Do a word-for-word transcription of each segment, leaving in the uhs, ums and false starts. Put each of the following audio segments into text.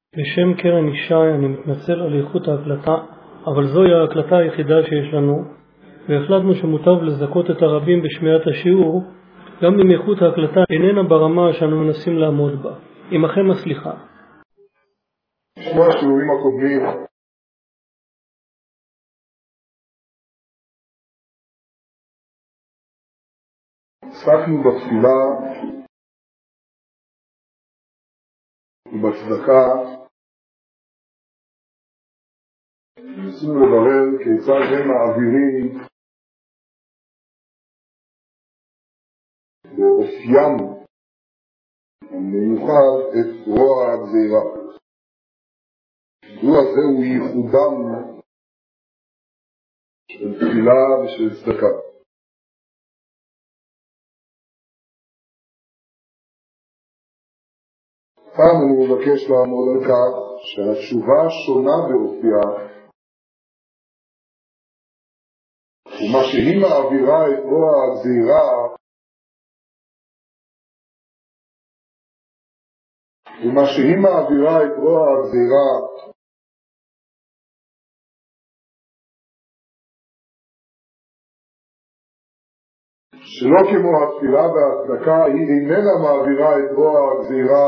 בשם קרן ישי אני מתנצל על איכות ההקלטה, אבל זוהי ההקלטה היחידה שיש לנו, והחלטנו שמוטב לזכות את הרבים בשמיעת השיעור, גם אם איכות ההקלטה איננה ברמה שאנו מנסים לעמוד בה. עמכם הסליחה. כמו השיעורים הקודמים, עסקנו בתפילה ובצדקה, ניסינו לברר כיצד הם מעבירים באופיים המיוחד את רוע הגזירה. מדוע זהו ייחודם של תפילה ושל צדקה. פעם אני מבקש לעמוד על כך שהתשובה שונה באופייה, ומה שהיא מעבירה את רוע הגזירה ומה שהיא מעבירה את רוע הגזירה שלא כמו התפילה והצדקה, היא איננה מעבירה את רוע הגזירה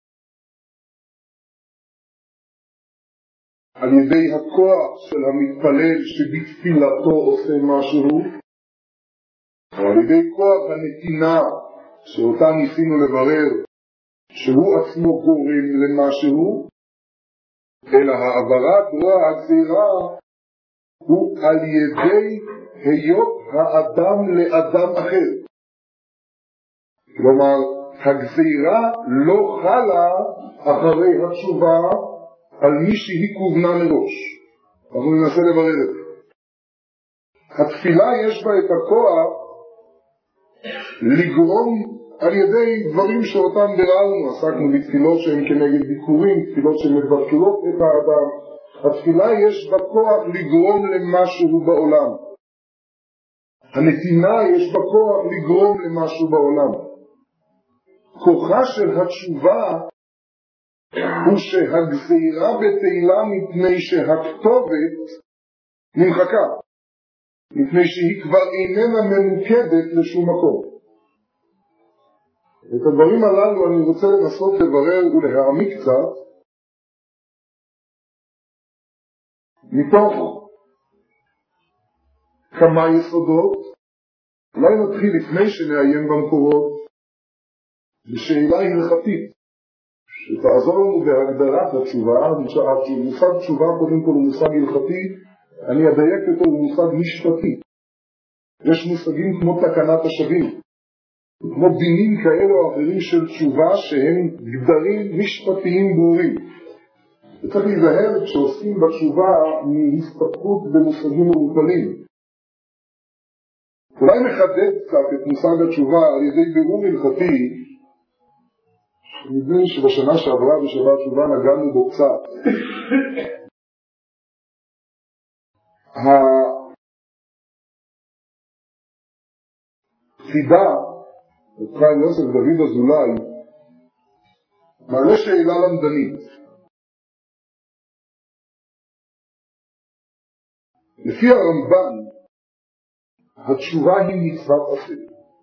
על ידי הכוח של המתפלל שבתפילתו עושה משהו, או על ידי כוח הנתינה שאותה ניסינו לברר שהוא עצמו גורם למשהו, אלא העברת רוע הגזירה הוא על ידי היות האדם לאדם אחר. כלומר, הגזירה לא חלה אחרי התשובה על מי שהיא כוונה מראש. אנחנו ננסה לברר את זה. התפילה יש בה את הכוח לגרום על ידי דברים שאותם ביררנו. עסקנו בתפילות שהן כנגד ביקורים, תפילות שמבטלות את האדם. התפילה יש בה כוח לגרום למשהו בעולם. הנתינה יש בה כוח לגרום למשהו בעולם. כוחה של התשובה הוא שהגזירה בתהילה מפני שהכתובת נמחקה, מפני שהיא כבר איננה ממוקדת לשום מקום. את הדברים הללו אני רוצה לנסות לברר ולהעמיק קצת מתוך כמה יסודות. אולי נתחיל לפני שנעיין במקורות בשאלה הלכתית שתעזור לנו בהגדרת התשובה. מושג תשובה קודם כל הוא מושג הלכתי, אני אדייק אותו, הוא מושג משפטי. יש מושגים כמו תקנת השבים, כמו דינים כאלה או אחרים של תשובה שהם גדרים משפטיים ברורים. וצריך להיזהר כשעושים בתשובה מהסתפקות במושגים מעורפלים. אולי נחדד קצת את מושג התשובה על ידי בירור הלכתי. נדמה שבשנה שעברה בשבת תשובה נגענו בו קצת. החידה, אפרים יוסף דוד אזולאי, מעלה שאלה למדנית. לפי הרמב"ן, התשובה היא מצוות עשה.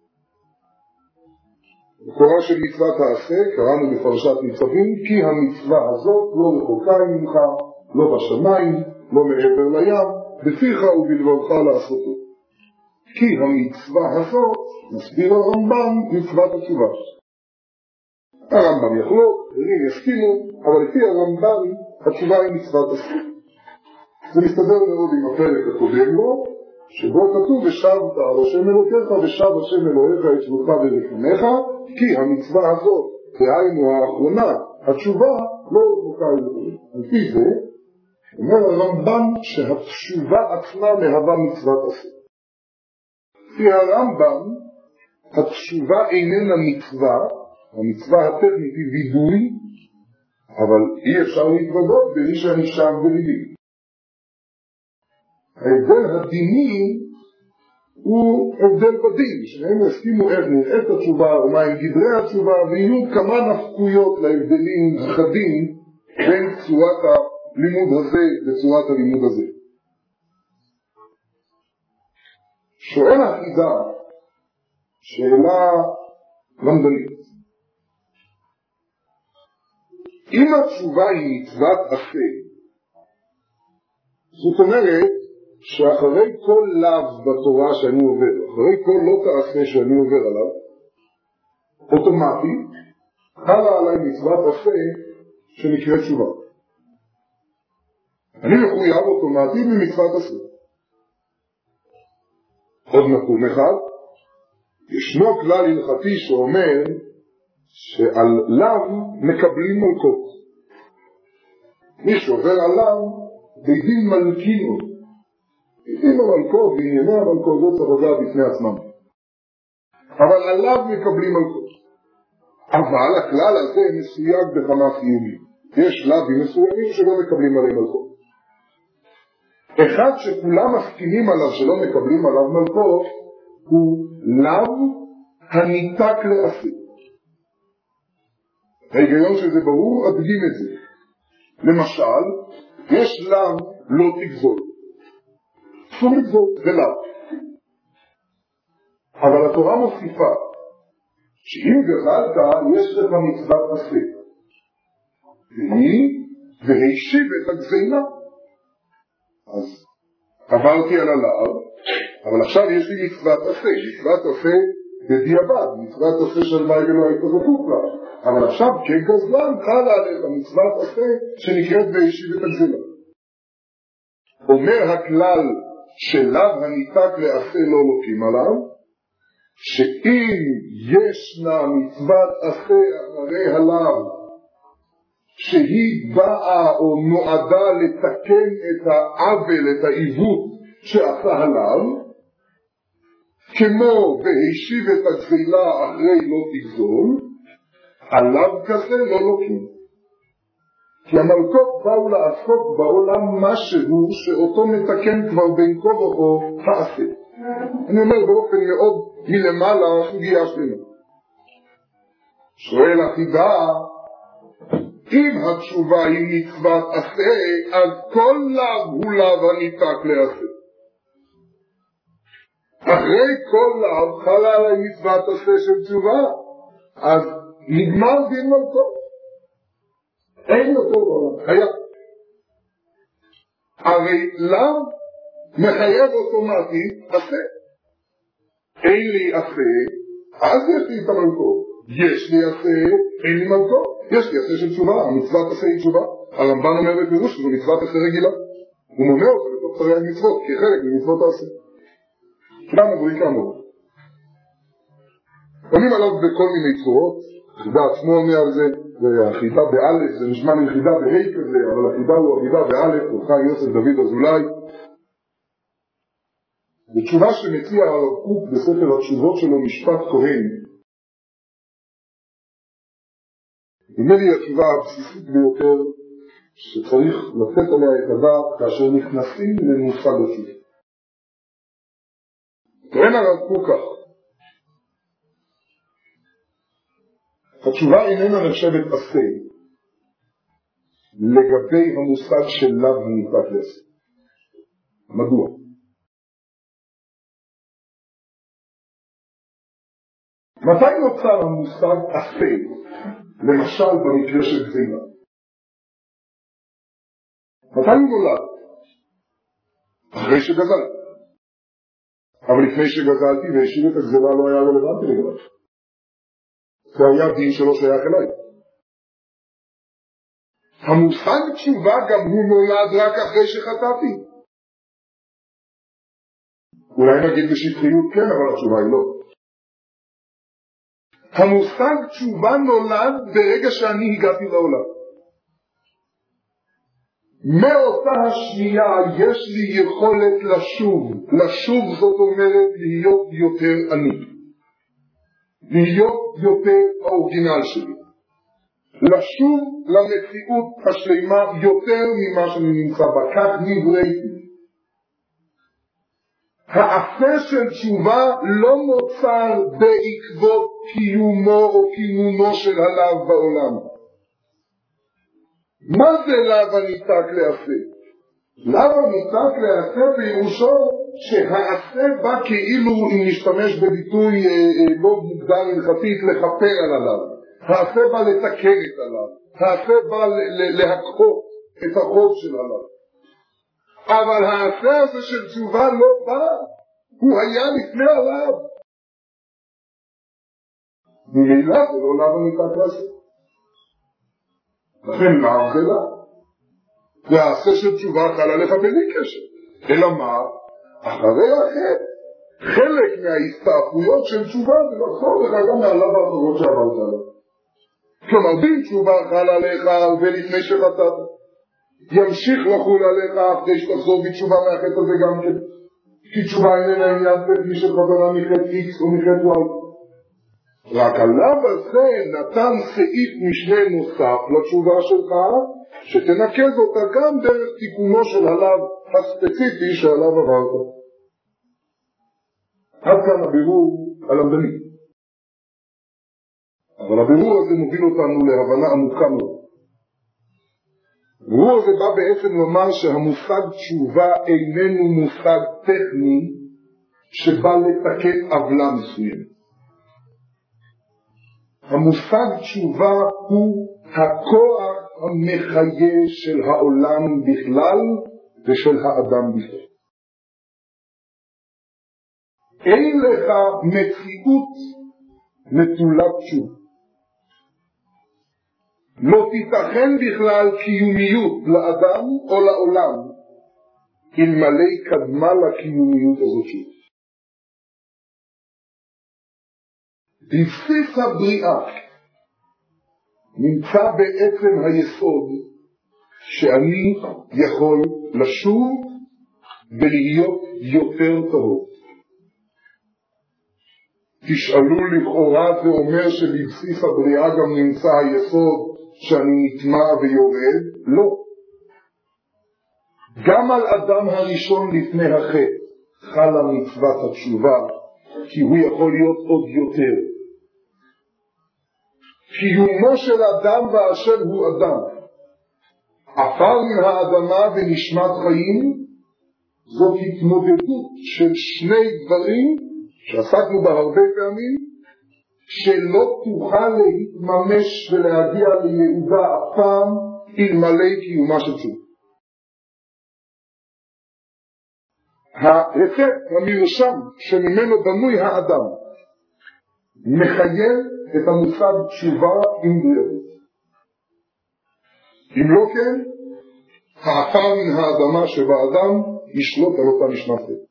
מקורה של מצוות העשה, קראנו בפרשת ניצבים, כי המצווה הזאת לא רחוקה ממך, לא בשמיים, לא מעבר לים, בפיך ובלבבך לעשותו. כי המצווה הזאת, מסביר הרמב"ן, מצוות התשובה. הרמב"ם יחלוק, אחרים יסכימו, אבל לפי הרמב"ן, התשובה היא מצוות עשה. זה מסתדר מאוד עם הפרק הקודם לו, שבו כתוב ושבת על השם אלוקיך ושב השם אלוהיך את שבותך ברחמך, כי המצווה הזאת, דהיינו האחרונה, התשובה לא רחוקה יותר. על פי זה, אומר הרמב"ן שהתשובה עצמה מהווה מצוות עשה. לפי הרמב"ן, התשובה איננה מצווה, המצווה הטכנית היא וידוי, אבל אי אפשר להתוודות בלי שאני שם בליבי. ההבדל הדיני הוא הבדל בדין, שהם הסכימו איך נראית התשובה ומה עם גדרי התשובה, ויהיו כמה נפקויות להבדלים חדים בין בצורת הלימוד הזה, בצורת הלימוד הזה. שואל החידה, שאלה למדנית. אם התשובה היא מצוות עשה, זאת אומרת שאחרי כל לאו בתורה שאני עובר, אחרי כל לא תעשה שאני עובר עליו, אוטומטית חלה עליי מצוות עשה שנקראת תשובה. אני מחויב אוטומטית ממצוות עשה. עוד נתון אחד, ישנו כלל הלכתי שאומר שעל לאו מקבלים מלכות. מי שעובר עליו בדין מלכינו. בדין המלכות בענייני המלכות זאת עבודה בפני עצמם. אבל עליו מקבלים מלכות. אבל הכלל הזה מסויג בכמה חיובים. יש לאווים מסוימים שלא מקבלים עליהם מלכות. אחד שכולם מסכימים עליו שלא מקבלים עליו מלכות הוא לאו הניתק לעשה. ההיגיון שזה ברור, אדגים את זה. למשל, יש לאו לא תגזול. אסור לגזול, זה לאו. אבל התורה מוסיפה שאם גזלת יש לך מצוות עשה. והיא והשיב את הגזילה. אז עברתי על הלאו, אבל עכשיו יש לי מצוות עשה. מצוות עשה בדיעבד, מצוות עשה של מי ולא היית זכות לה. אבל עכשיו כגזלן חלה עליך מצוות עשה שנקראת והשיב את הגזילה. אומר הכלל שלאו הניתק לעשה לא לוקים עליו, שאם ישנה מצוות עשה אחרי הלאו שהיא באה או נועדה לתקן את העוול, את העיוות שעשה הלאו, כמו והשיב את הגזילה אחרי לא תגזול, הלאו כזה לא לוקים. כי המלכות באו לעסוק בעולם משהו שאותו מתקן כבר בין כה וכה העשה. אני אומר באופן מאוד מלמעלה סוגיה שלנו. שואל החידה, אם התשובה היא מצוות עשה, אז כל לאו הוא לאו הניתק לעשה. אחרי כל לאו חלה עלי מצוות עשה של תשובה, אז נגמר דין מלכות. אין יותר בעולם, חייב. הרי לאו מחייב אוטומטית עשה. אין לי עשה, אז יש לי את המלכות. יש לי עשה, אין לי מלכות. יש לי עשה של תשובה, המצוות עשה היא תשובה. הרמב"ן אומר בפירוש שזו מצוות עשה רגילה. הוא מונה אותה לתוך שרי המצוות, כחלק ממצוות העשה. למה בואי כאמור? עונים עליו בכל מיני צורות, חידה עצמו עונה על זה, והחידה באלף, זה נשמע מחידה בהי כזה, אבל החידה הוא החידה באלף, הוא חי יוסף דוד אזולאי. בתשובה שמציע הרב קוק בספר התשובות שלו משפט כהן, נדמה לי התשובה הבסיסית ביותר שצריך לתת עליה את הדעת כאשר נכנסים למושג התשובה. טוען הרב קוק כך, התשובה איננה נחשבת עשה לגבי המושג של לאו הניתק לעשה. מדוע? מתי נוצר המושג עשה, למשל במקרה של גזילה? מתי הוא נולד? אחרי שגזלתי. אבל לפני שגזלתי והשיב את הגזילה לא היה רלוונטי לגביו. זה היה דין שלא שייך אליי. המושג תשובה גם הוא נולד רק אחרי שחטאתי. אולי נגיד בשטחיות כן, אבל התשובה היא לא. המושג תשובה נולד ברגע שאני הגעתי לעולם. מאותה השנייה יש לי יכולת לשוב. לשוב זאת אומרת להיות יותר אני. להיות יותר האורגינל שלי. לשוב למציאות השלימה יותר ממה שאני נמצא בה. כך נבראתי. העשה של תשובה לא נוצר בעקבות קיומו או כינונו של הלאו בעולם. מה זה לאו הניתק לעשה? לאו הניתק לעשה פירושו שהעשה בא כאילו, אם נשתמש בביטוי לא מוגדר הלכתית, לכפר על עליו. העשה בא לתקן את עליו. העשה בא להקחות את החוב של עליו. אבל העשה הזה של תשובה לא בא. הוא היה לפני עליו. ממילא זה לא לאו הניתק לעשה. לכן לאו זה לאו. והעשה של תשובה חל עליך בלי קשר. אלא מה? אחרי החטא, חלק מההסתעפויות של תשובה זה לחזור לך גם מהלאו האחרות שעברת עליו. כלומר, דין תשובה חל עליך הרבה לפני שחטאת. ימשיך לחול עליך אחרי שתחזור בתשובה מהחטא הזה גם כן. כי תשובה איננה עניין כפי שחזרה מחטא X או מחטא Y. רק הלאו הזה נתן סעיף משנה נוסף לתשובה שלך, שתנקז אותה גם דרך תיקונו של הלאו הספציפי שעליו עברת. עד כאן הבירור הלמדני. אבל הבירור הזה מוביל אותנו להבנה עמוקה מאוד. הבירור הזה בא בעצם לומר שהמושג תשובה איננו מושג טכני שבא לתקן עוולה מסוימת. המושג תשובה הוא הכוח המחיה של העולם בכלל ושל האדם בכלל. אין לך מציאות נטולת תשובה. לא תיתכן בכלל קיומיות לאדם או לעולם אלמלא קדמה לקיומיות הזאת שוב. בבסיס הבריאה נמצא בעצם היסוד שאני יכול לשוב ולהיות יותר טוב. תשאלו, לכאורה זה אומר שבבסיס הבריאה גם נמצא היסוד שאני נטמע ויורד? לא. גם על אדם הראשון לפני החטא חלה מצוות התשובה, כי הוא יכול להיות עוד יותר. קיומו של אדם באשר הוא אדם, עפר מן האדמה ונשמת חיים, זאת התמודדות של שני דברים שעסקנו בה הרבה פעמים, שלא תוכל להתממש ולהגיע ליהודה אף פעם אלמלא קיומה של תשובה. הרצפט, המרשם שממנו בנוי האדם, מחייב את המושג תשובה עם דרך. אם לא כן, העפר מן האדמה שבאדם ישלוט על אותה נשמת חיים.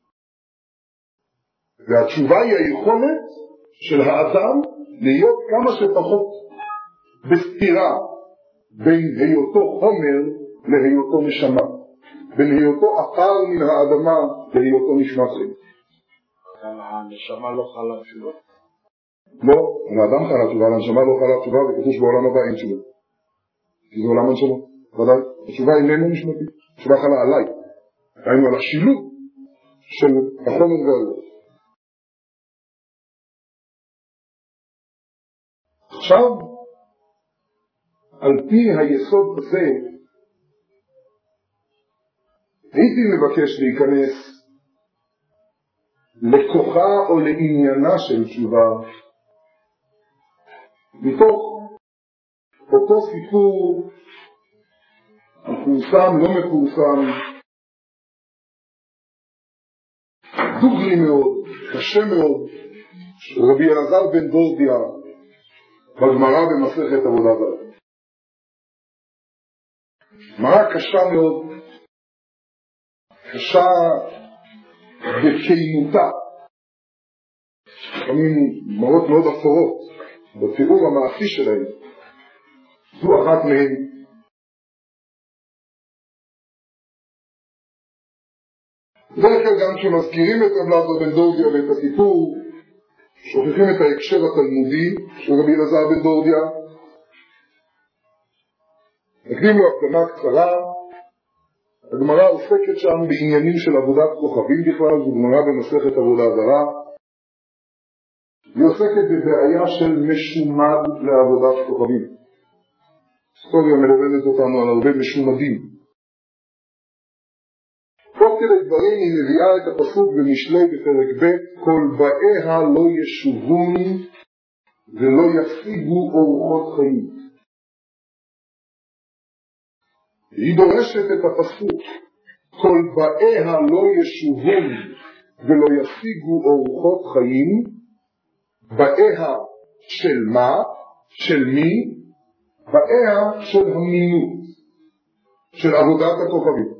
והתשובה היא היכולת של האדם להיות כמה שפחות בסתירה בין היותו חומר להיותו נשמה, בין היותו עפר מן האדמה להיותו נשמת חיים. הנשמה לא חלה תשובה? לא, האדם חלה תשובה, הנשמה לא חלה תשובה, וכתוב שבעולם הבא אין תשובה. כי זה עולם הנשמה, ודאי. התשובה איננו נשמתי, התשובה חלה עליי. היינו על השילוב של החומר והרוח. עכשיו, על פי היסוד הזה, הייתי מבקש להיכנס לכוחה או לעניינה של תשובה, מתוך אותו סיפור מפורסם, לא מפורסם, דוגרי מאוד, קשה מאוד, של רבי אלעזר בן דורדיה, בגמרא במסכת עבודה זרה. גמרא קשה מאוד, קשה בקיימותה, לפעמים מראות מאוד אפורות בתיאור המעשי שלהם. זו אחת מהן. בדרך כלל גם כשמזכירים את רב אלעזר בן דורדיה ואת הסיפור, שוכחים את ההקשר התלמודי של רבי אלעזר בן דורדיה. נקדים לו הקדמה קצרה. הגמרא עוסקת שם בעניינים של עבודת כוכבים בכלל, זו גמרא במסכת עבודה זרה. היא עוסקת בבעיה של משומד לעבודת כוכבים. היסטוריה מלמדת אותנו על הרבה משומדים. תוך כדי דברים היא מביאה את הפסוק במשלי בפרק ב' כל באיה לא ישובון ולא ישיגו אורחות חיים. היא דורשת את הפסוק כל באיה לא ישובון ולא ישיגו אורחות חיים. באיה של מה? של מי? באיה של המינות, של עבודת הכוכבים.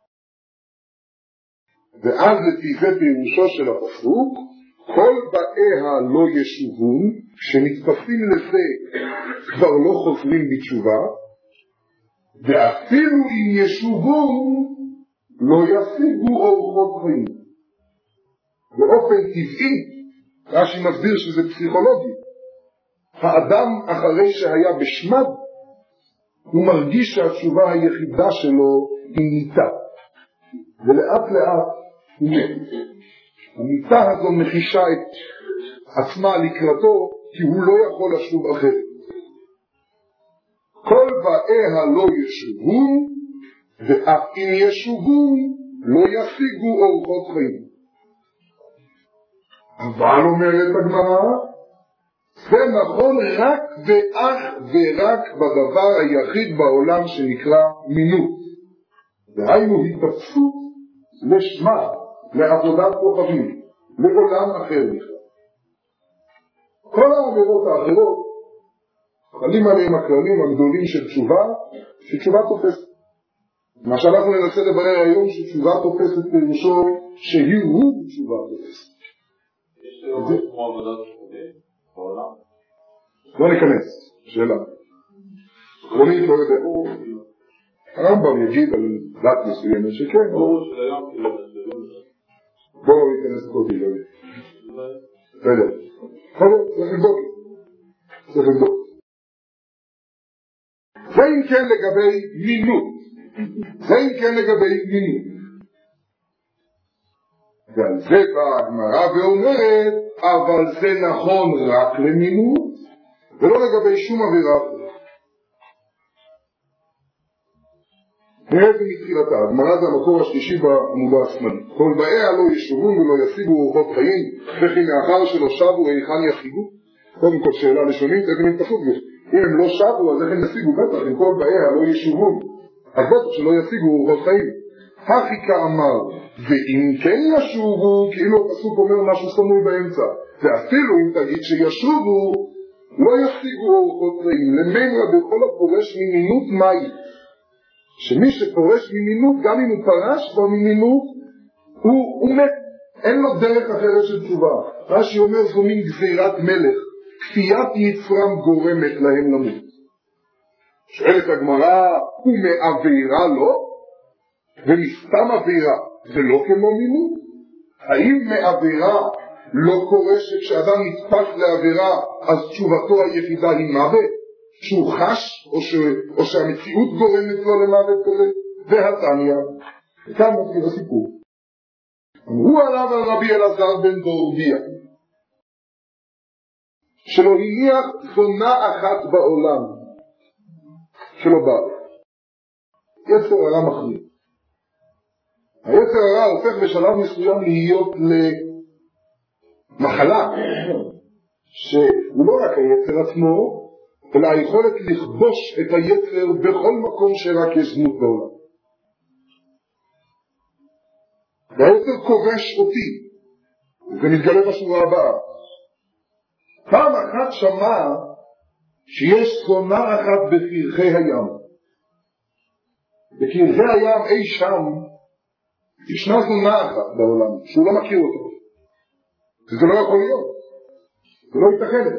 ואז לפי זה פירושו של הפסוק כל באיה לא ישובון, כשנתפסים לזה כבר לא חוזרים בתשובה, ואפילו אם ישובון לא ישיגו אורחות חיים. באופן טבעי, רש"י מסביר שזה פסיכולוגי, האדם אחרי שהיה בשמד הוא מרגיש שהתשובה היחידה שלו היא מיתה, ולאט לאט הוא מת. המיתה הזו מחישה את עצמה לקראתו, כי הוא לא יכול לשוב אחרת. כל באיה לא ישובון, ואף אם ישובון לא ישיגו אורחות חיים. אבל אומרת הגמרא, זה נכון רק ואך ורק בדבר היחיד בעולם שנקרא מינות. דהיינו התפסות לשמה, לעבודת כוכבים, לעולם אחר בכלל. כל העבירות האחרות חלים עליהם הכללים הגדולים של תשובה, שתשובה תופסת. מה שאנחנו ננסה לברר היום שתשובה תופסת פירושו שהיא הוא תשובה תופסת. יש לראות כמו עבודת כוכבים בעולם? לא ניכנס, שאלה. עקרונית לא יודע. הרמב"ם יגיד על דת מסוימת שכן. בואו ניכנס קודי, לא יודע. לא יודע. חבר, צריך לבדוק. צריך לבדוק. זה אם כן לגבי מינות. זה אם כן לגבי מינות. ועל זה באה הגמרא ואומרת, אבל זה נכון רק למינות, ולא לגבי שום עבירה. נראה זה מתחילתה, הגמרא זה המקור השלישי בעמודה השמאלית. כל באיה לא ישובון ולא ישיגו אורחות חיים, וכי מאחר שלא שבו היכן ישיגו? קודם כל שאלה לשונית, איזה מין פסוק זה? אם הם לא שבו, אז איך הם ישיגו? בטח, אם כל באיה לא ישובון, אז בטח שלא ישיגו אורחות חיים. הכי כאמר, ואם כן ישובו, כאילו הפסוק אומר משהו סמוי באמצע, ואפילו אם תגיד שישובו, לא ישיגו אורחות חיים. למנרא בכל הפורש ממינות מהי? שמי שפורש ממינות, גם אם הוא פרש בו ממינות, הוא, הוא מת. אין לו דרך אחרת של תשובה. רש"י אומר זו מין גזירת מלך, כפיית יצרם גורמת להם למות. שואלת הגמרא, הוא מעבירה לו? ומסתם עבירה זה לא כמו מינות? האם מעבירה לא קורה שכשאדם נתפס לעבירה אז תשובתו היחידה היא מוות? שהוא חש או, ש... או שהמציאות גורמת לו למוות כזה? והתניא, כאן מתחיל הסיפור. אמרו עליו על רבי אלעזר בן דורדיה שלא הניח זונה אחת בעולם שלא בא. יצר הרע מכריע. היצר הרע הופך בשלב מסוים להיות למחלה שהוא לא רק היצר עצמו, אלא היכולת לכבוש את היצר בכל מקום שרק יש זנות בעולם. והיצר כובש אותי, וזה מתגלה בשורה הבאה. פעם אחת שמע שיש זונה אחת בפרחי הים. בפרחי הים אי שם ישנה זונה אחת בעולם שהוא לא מכיר אותו. וזה לא יכול להיות. זה לא ייתכן.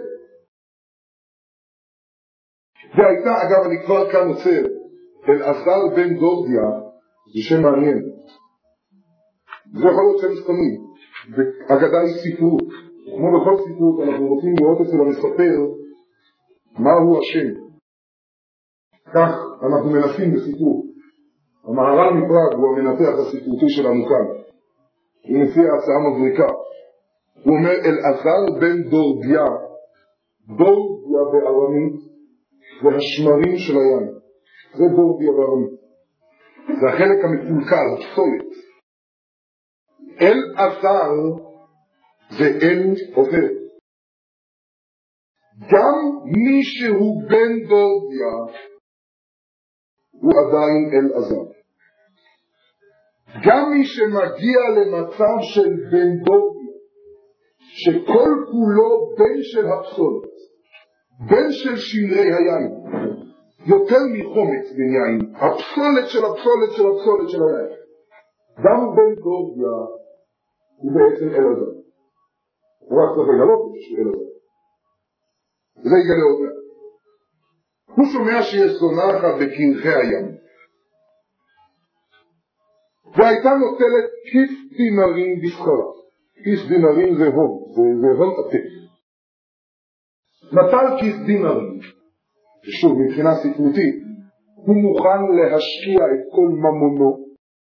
והייתה, אגב, אני כבר כאן עוצר, אלעזר בן דורדיה, זה שם מעניין. זה יכול להיות שם סתמי. והאגדה היא ספרות. כמו בכל ספרות אנחנו רוצים לראות אצל המספר מהו השם. כך אנחנו מנסים בספרות. המהר"ל מפראג הוא המנתח הספרותי שלנו כאן. הוא מציע הצעה מבריקה. הוא אומר אלעזר בן דורדיה, דורדיה בארמית, והשמרים של הים. זה דורדיה בארמית. זה החלק המקולקל, הפסולת. אל עזר זה אל עובר. גם מי שהוא בן דורדיה הוא עדיין אל עזר. גם מי שמגיע למצב של בן דורדיה, שכל כולו בן של הפסולת, בן של שמרי היין, יותר מחומץ בן יין, הפסולת של הפסולת של הפסולת של היין. גם בן דורדיה הוא בעצם אל עזר. הוא רק צריך לגלות שהוא אל עזר. זה יגלה עוד מעט. הוא שומע שיש זונה בקרחי הים, והייתה נוטלת כיס דינרים בשכרה. כיס דינרים זה הון, זה, זה הון עתק. נטל כיס דינרים, ושוב מבחינה ספרותית, הוא מוכן להשקיע את כל ממונו,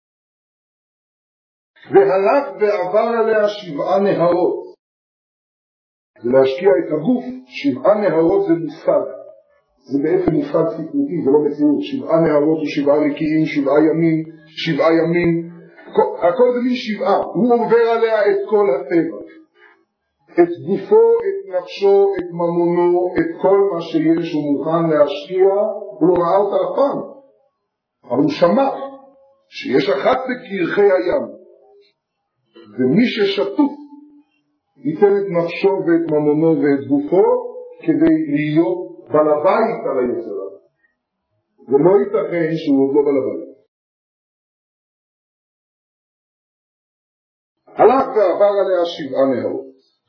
והלך ועבר עליה שבעה נהרות. ולהשקיע את הגוף, שבעה נהרות זה מושג. זה בעצם מושג ספרותי, זה לא מציאות. שבעה נהרות ושבעה רקיעים, שבעה ימים, שבעה ימים, הכל זה מין שבעה. הוא עובר עליה את כל הטבע, את גופו, את נפשו, את ממונו, את כל מה שיש הוא מוכן להשקיע. הוא לא ראה אותה אף פעם, אבל הוא שמע שיש אחת בקרחי הים, ומי ששטוף ייתן את נפשו ואת ממונו ואת גופו כדי להיות בעל הבית על היצרה. ולא ייתכן שהוא עוד לא בעל הבית. הלך ועבר עליה שבעה נהרות.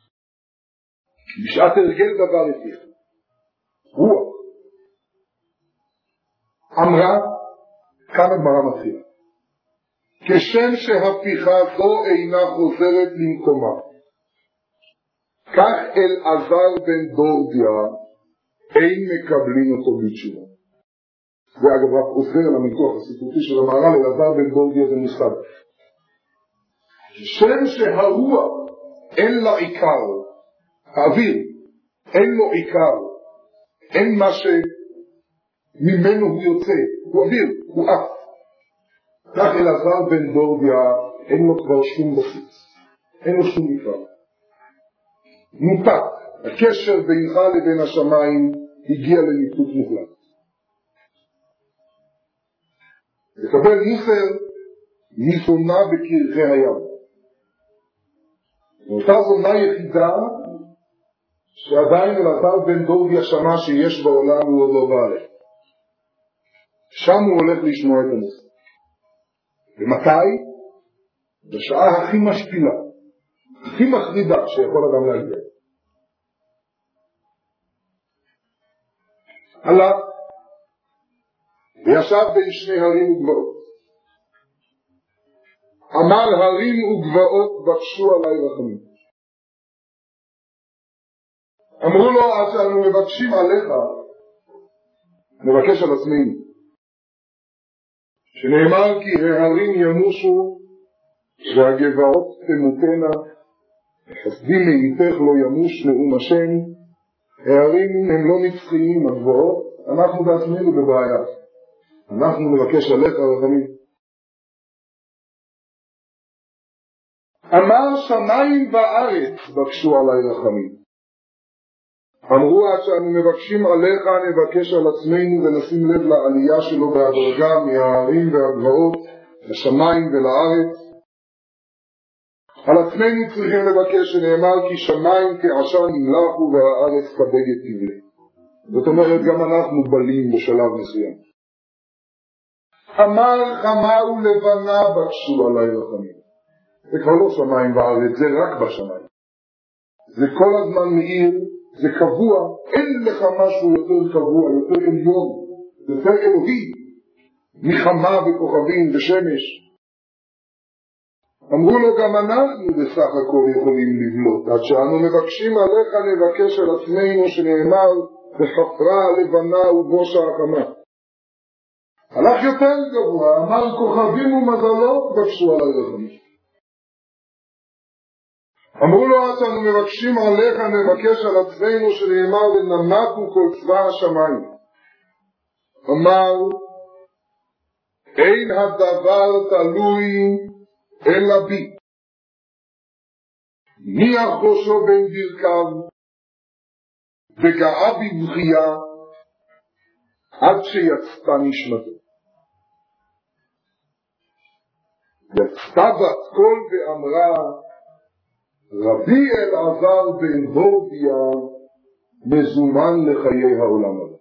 בשעת הרגל דבר הפיך. רוח. אמרה, כאן הגמרא מתחילה. כשם שהפיכה זו אינה חוזרת למקומה, כך אל עזר בן דורדיה אין מקבלים אותו בתשובה. זה אגב רק עוזר למיתוח הסיפורי של המהר"ל. אל עזר בן דורדיה זה מושג. שם שהרוח אין לה עיקר, האוויר אין לו עיקר, אין מה שממנו הוא יוצא, הוא אוויר, הוא אף. כך אל עזר בן דורדיה אין לו כבר שום בסיס, אין לו שום עיקר. נותק, הקשר בינך לבין השמיים הגיע לניתוק מוחלט. לקבל מוסר ניסונה בקרחי הים. ואותה זונה יחידה שעדיין אלעזר בן דורדיה שמע שיש בעולם הוא עוד לא בא עליה. שם הוא הולך לשמוע את המוסר. ומתי? בשעה הכי משפילה, הכי מחרידה שיכול אדם להגיע. הלך וישב בין שני הרים וגבעות. אמר הרים וגבעות בקשו עליי רחמים. אמרו לו עד שאנו מבקשים עליך נבקש על עצמנו, שנאמר כי ההרים ימושו והגבעות תמותנה, חסדים מאיתך לא ימוש נאום השם. ההרים הם לא נצחיים, הגבעות, אנחנו בעצמנו בבעיה, אנחנו נבקש עליך רחמים. אמר שמיים בארץ בקשו עליי רחמים. אמרו עד שאנו מבקשים עליך נבקש על עצמנו ונשים לב לעלייה שלו בהדרגה מההרים והגבעות לשמיים ולארץ. על עצמנו צריכים לבקש, שנאמר כי שמיים כעשן נמלחו והארץ כבגד תבלה. זאת אומרת גם אנחנו בלים בשלב מסוים. אמר חמה ולבנה בקשו עליי רחמים. זה כבר לא שמיים וארץ, זה רק בשמיים. זה כל הזמן מאיר, זה קבוע, אין לך משהו יותר קבוע, יותר עליון, יותר אלוהי, מחמה וכוכבים ושמש. אמרו לו גם אנחנו בסך הכל יכולים לבלוט, עד שאנו מבקשים עליך נבקש על עצמנו, שנאמר בחפרה לבנה ובושה החמה. הלך יותר גבוה, אמר כוכבים ומזלות בקשו על הרחמים. אמרו לו עד שאנו מבקשים עליך נבקש על עצמנו, שנאמר ונמקו כל צבא השמיים. אמר, אין הדבר תלוי אלא בי. ניח ראשו בין ברכיו, וגאה בבכייה, עד שיצתה נשמתו. יצתה בת קול ואמרה, רבי אלעזר בן הורדיה מזומן לחיי העולם הזה.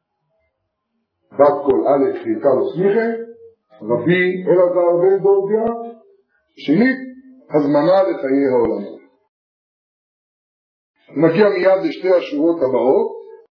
בת קול א' חיכה לו סמיכה, רבי אלעזר בן הורדיה, שנית, הזמנה לחיי העולם הזה. נגיע מיד לשתי השורות הבאות,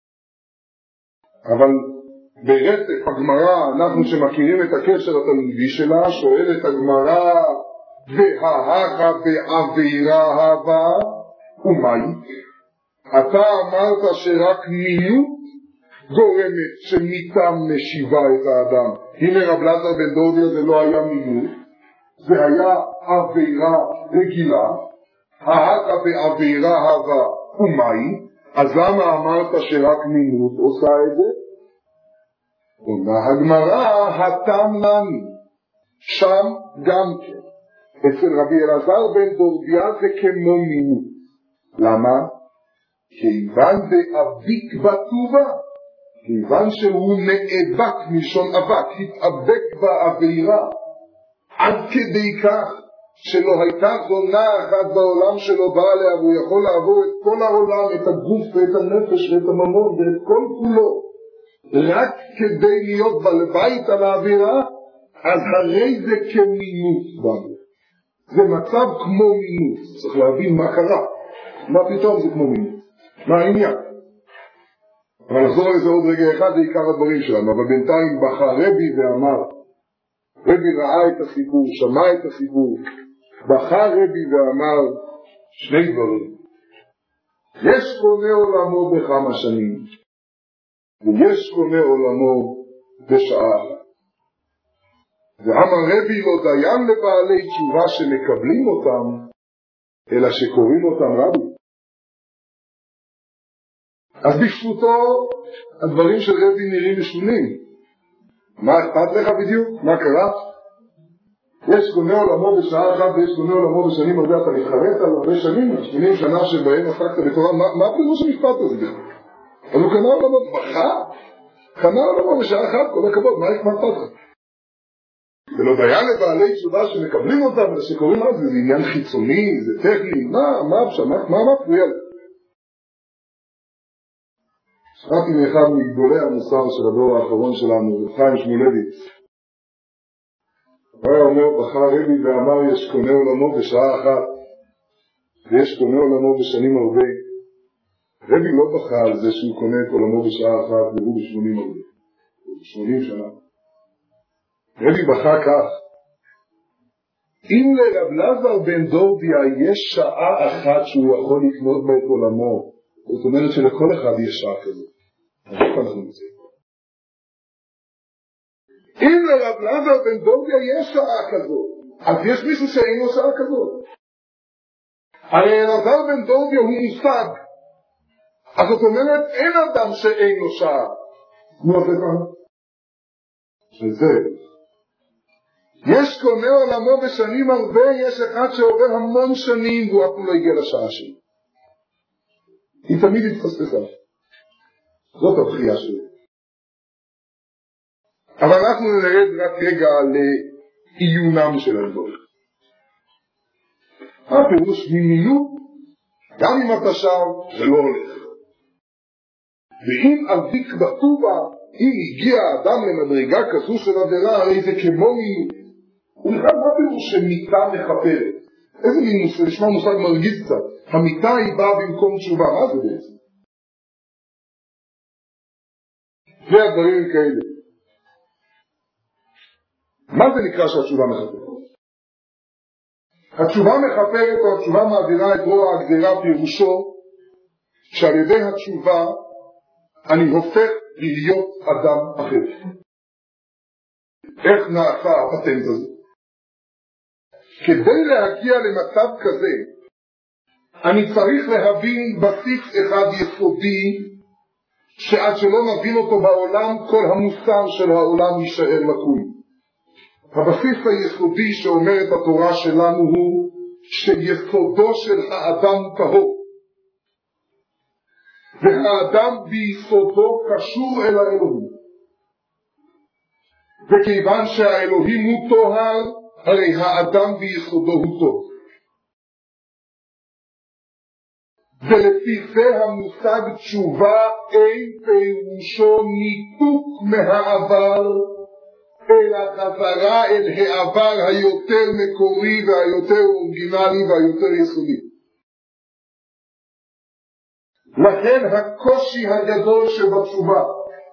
אבל ברצף הגמרא, אנחנו שמכירים את הקשר התלמודי שלה, שואלת הגמרא, וההכה בעבירה הווה, ומאי? אתה אמרת שרק מיניות גורמת שמיתה משיבה את האדם. הנה רב אלעזר בן דורדיה זה לא היה מיניות, זה היה עבירה רגילה, ההכה בעבירה הווה, ומאי? אז למה אמרת שרק מיניות עושה את זה? עונה הגמרא, התם לנו, שם גם כן. אצל רבי אלעזר בן דורדיה זה כמו מינות. למה? כיוון דאביק בטובה, כיוון שהוא נאבק מלשון אבק, התאבק בעבירה, עד כדי כך שלא הייתה זונה אחת בעולם שלו באה עליה, והוא יכול לעבור את כל העולם, את הגוף ואת הנפש ואת הממון ואת כל כולו, רק כדי להיות בבית על האווירה, אז הרי זה כמינות בנו. זה מצב כמו מינות. צריך להבין מה קרה. מה פתאום זה כמו מינות? מה העניין? אבל נחזור לזה עוד רגע אחד, זה עיקר הדברים שלנו. אבל בינתיים בכה רבי ואמר, רבי ראה את הסיפור, שמע את הסיפור, בכה רבי ואמר שני דברים. יש קונה עולמו בכמה שנים, ויש קונה עולמו בשעה. ואמר רבי לא דיין לבעלי תשובה שמקבלים אותם, אלא שקוראים אותם רבי. אז בפשוטו הדברים של רבי נראים משונים. מה אכפת לך בדיוק? מה קרה? יש קונה עולמו בשעה אחת ויש קונה עולמו בשנים הרבה. אתה מתחרט על הרבה שנים, שמונים שנה שבהם עסקת בתורה. מה, מה פירוש המשפט הזה? אז הוא קנה עולמו בכה? קנה עולמו בשעה אחת, כל הכבוד, מה אכפת לך? ולא דיין לבעלי תשובה שמקבלים אותם ושקוראים את זה, זה עניין חיצוני, זה טכני, מה, מה, מה, מה, מה פריע לי? שמעתי מאחד מגדולי המוסר של הדור האחרון שלנו, חיים שמואלביץ. הוא היה אומר, בכה רבי ואמר, יש קונה עולמו בשעה אחת, ויש קונה עולמו בשנים הרבה. רבי לא בכה על זה שהוא קונה את עולמו בשעה אחת, והוא בשמונים הרבה, בשמונים שנה. רבי בכה כך, אם לרב אלעזר בן דורדיה יש שעה אחת שהוא יכול לקנות בה את עולמו, זאת אומרת שלכל אחד יש שעה כזאת. אז איפה אנחנו נמצאים? אם לרב אלעזר בן דורדיה יש שעה כזאת, אז יש מישהו שאין לו שעה כזאת. הרי אלעזר בן דורדיה הוא מושג, אז זאת אומרת אין אדם שאין לו שעה. נו, אז איפה? שזה יש קונה עולמו בשנים הרבה, יש אחד שעובר המון שנים והוא אפילו לא הגיע לשעה שלו. היא תמיד התפספסה. זאת הבחייה שלו. אבל אנחנו נרד רק רגע לעיונם של הדברים. הפירוש מיניות, גם אם אתה שם, זה לא הולך. ואם אביק בטובה, אם הגיע האדם למדרגה כזו של עבירה, הרי זה כמו מיניות. הוא נכנס מה פירוש שמיתה מחפרת? איזה מינוס? זה נשמע מושג מרגיז קצת. המיתה היא באה במקום תשובה. מה זה בעצם? זה הדברים כאלה. מה זה נקרא שהתשובה מחפרת? התשובה מחפרת או התשובה מעבירה את רוע הגזירה פירושו שעל ידי התשובה אני הופך להיות אדם אחר. איך נעשה הפטנט הזה? כדי להגיע למצב כזה, אני צריך להבין בסיס אחד יסודי, שעד שלא נבין אותו בעולם, כל המוסר של העולם יישאר לקוי. הבסיס היסודי שאומרת התורה שלנו הוא שיסודו של האדם טהור. והאדם ביסודו קשור אל האלוהים. וכיוון שהאלוהים הוא טוהר, הרי האדם ביסודו הוא טוב. ולפי זה המושג תשובה אין פירושו ניתוק מהעבר, אלא חזרה אל העבר היותר מקורי והיותר אורגינלי והיותר יסודי. לכן הקושי הגדול שבתשובה,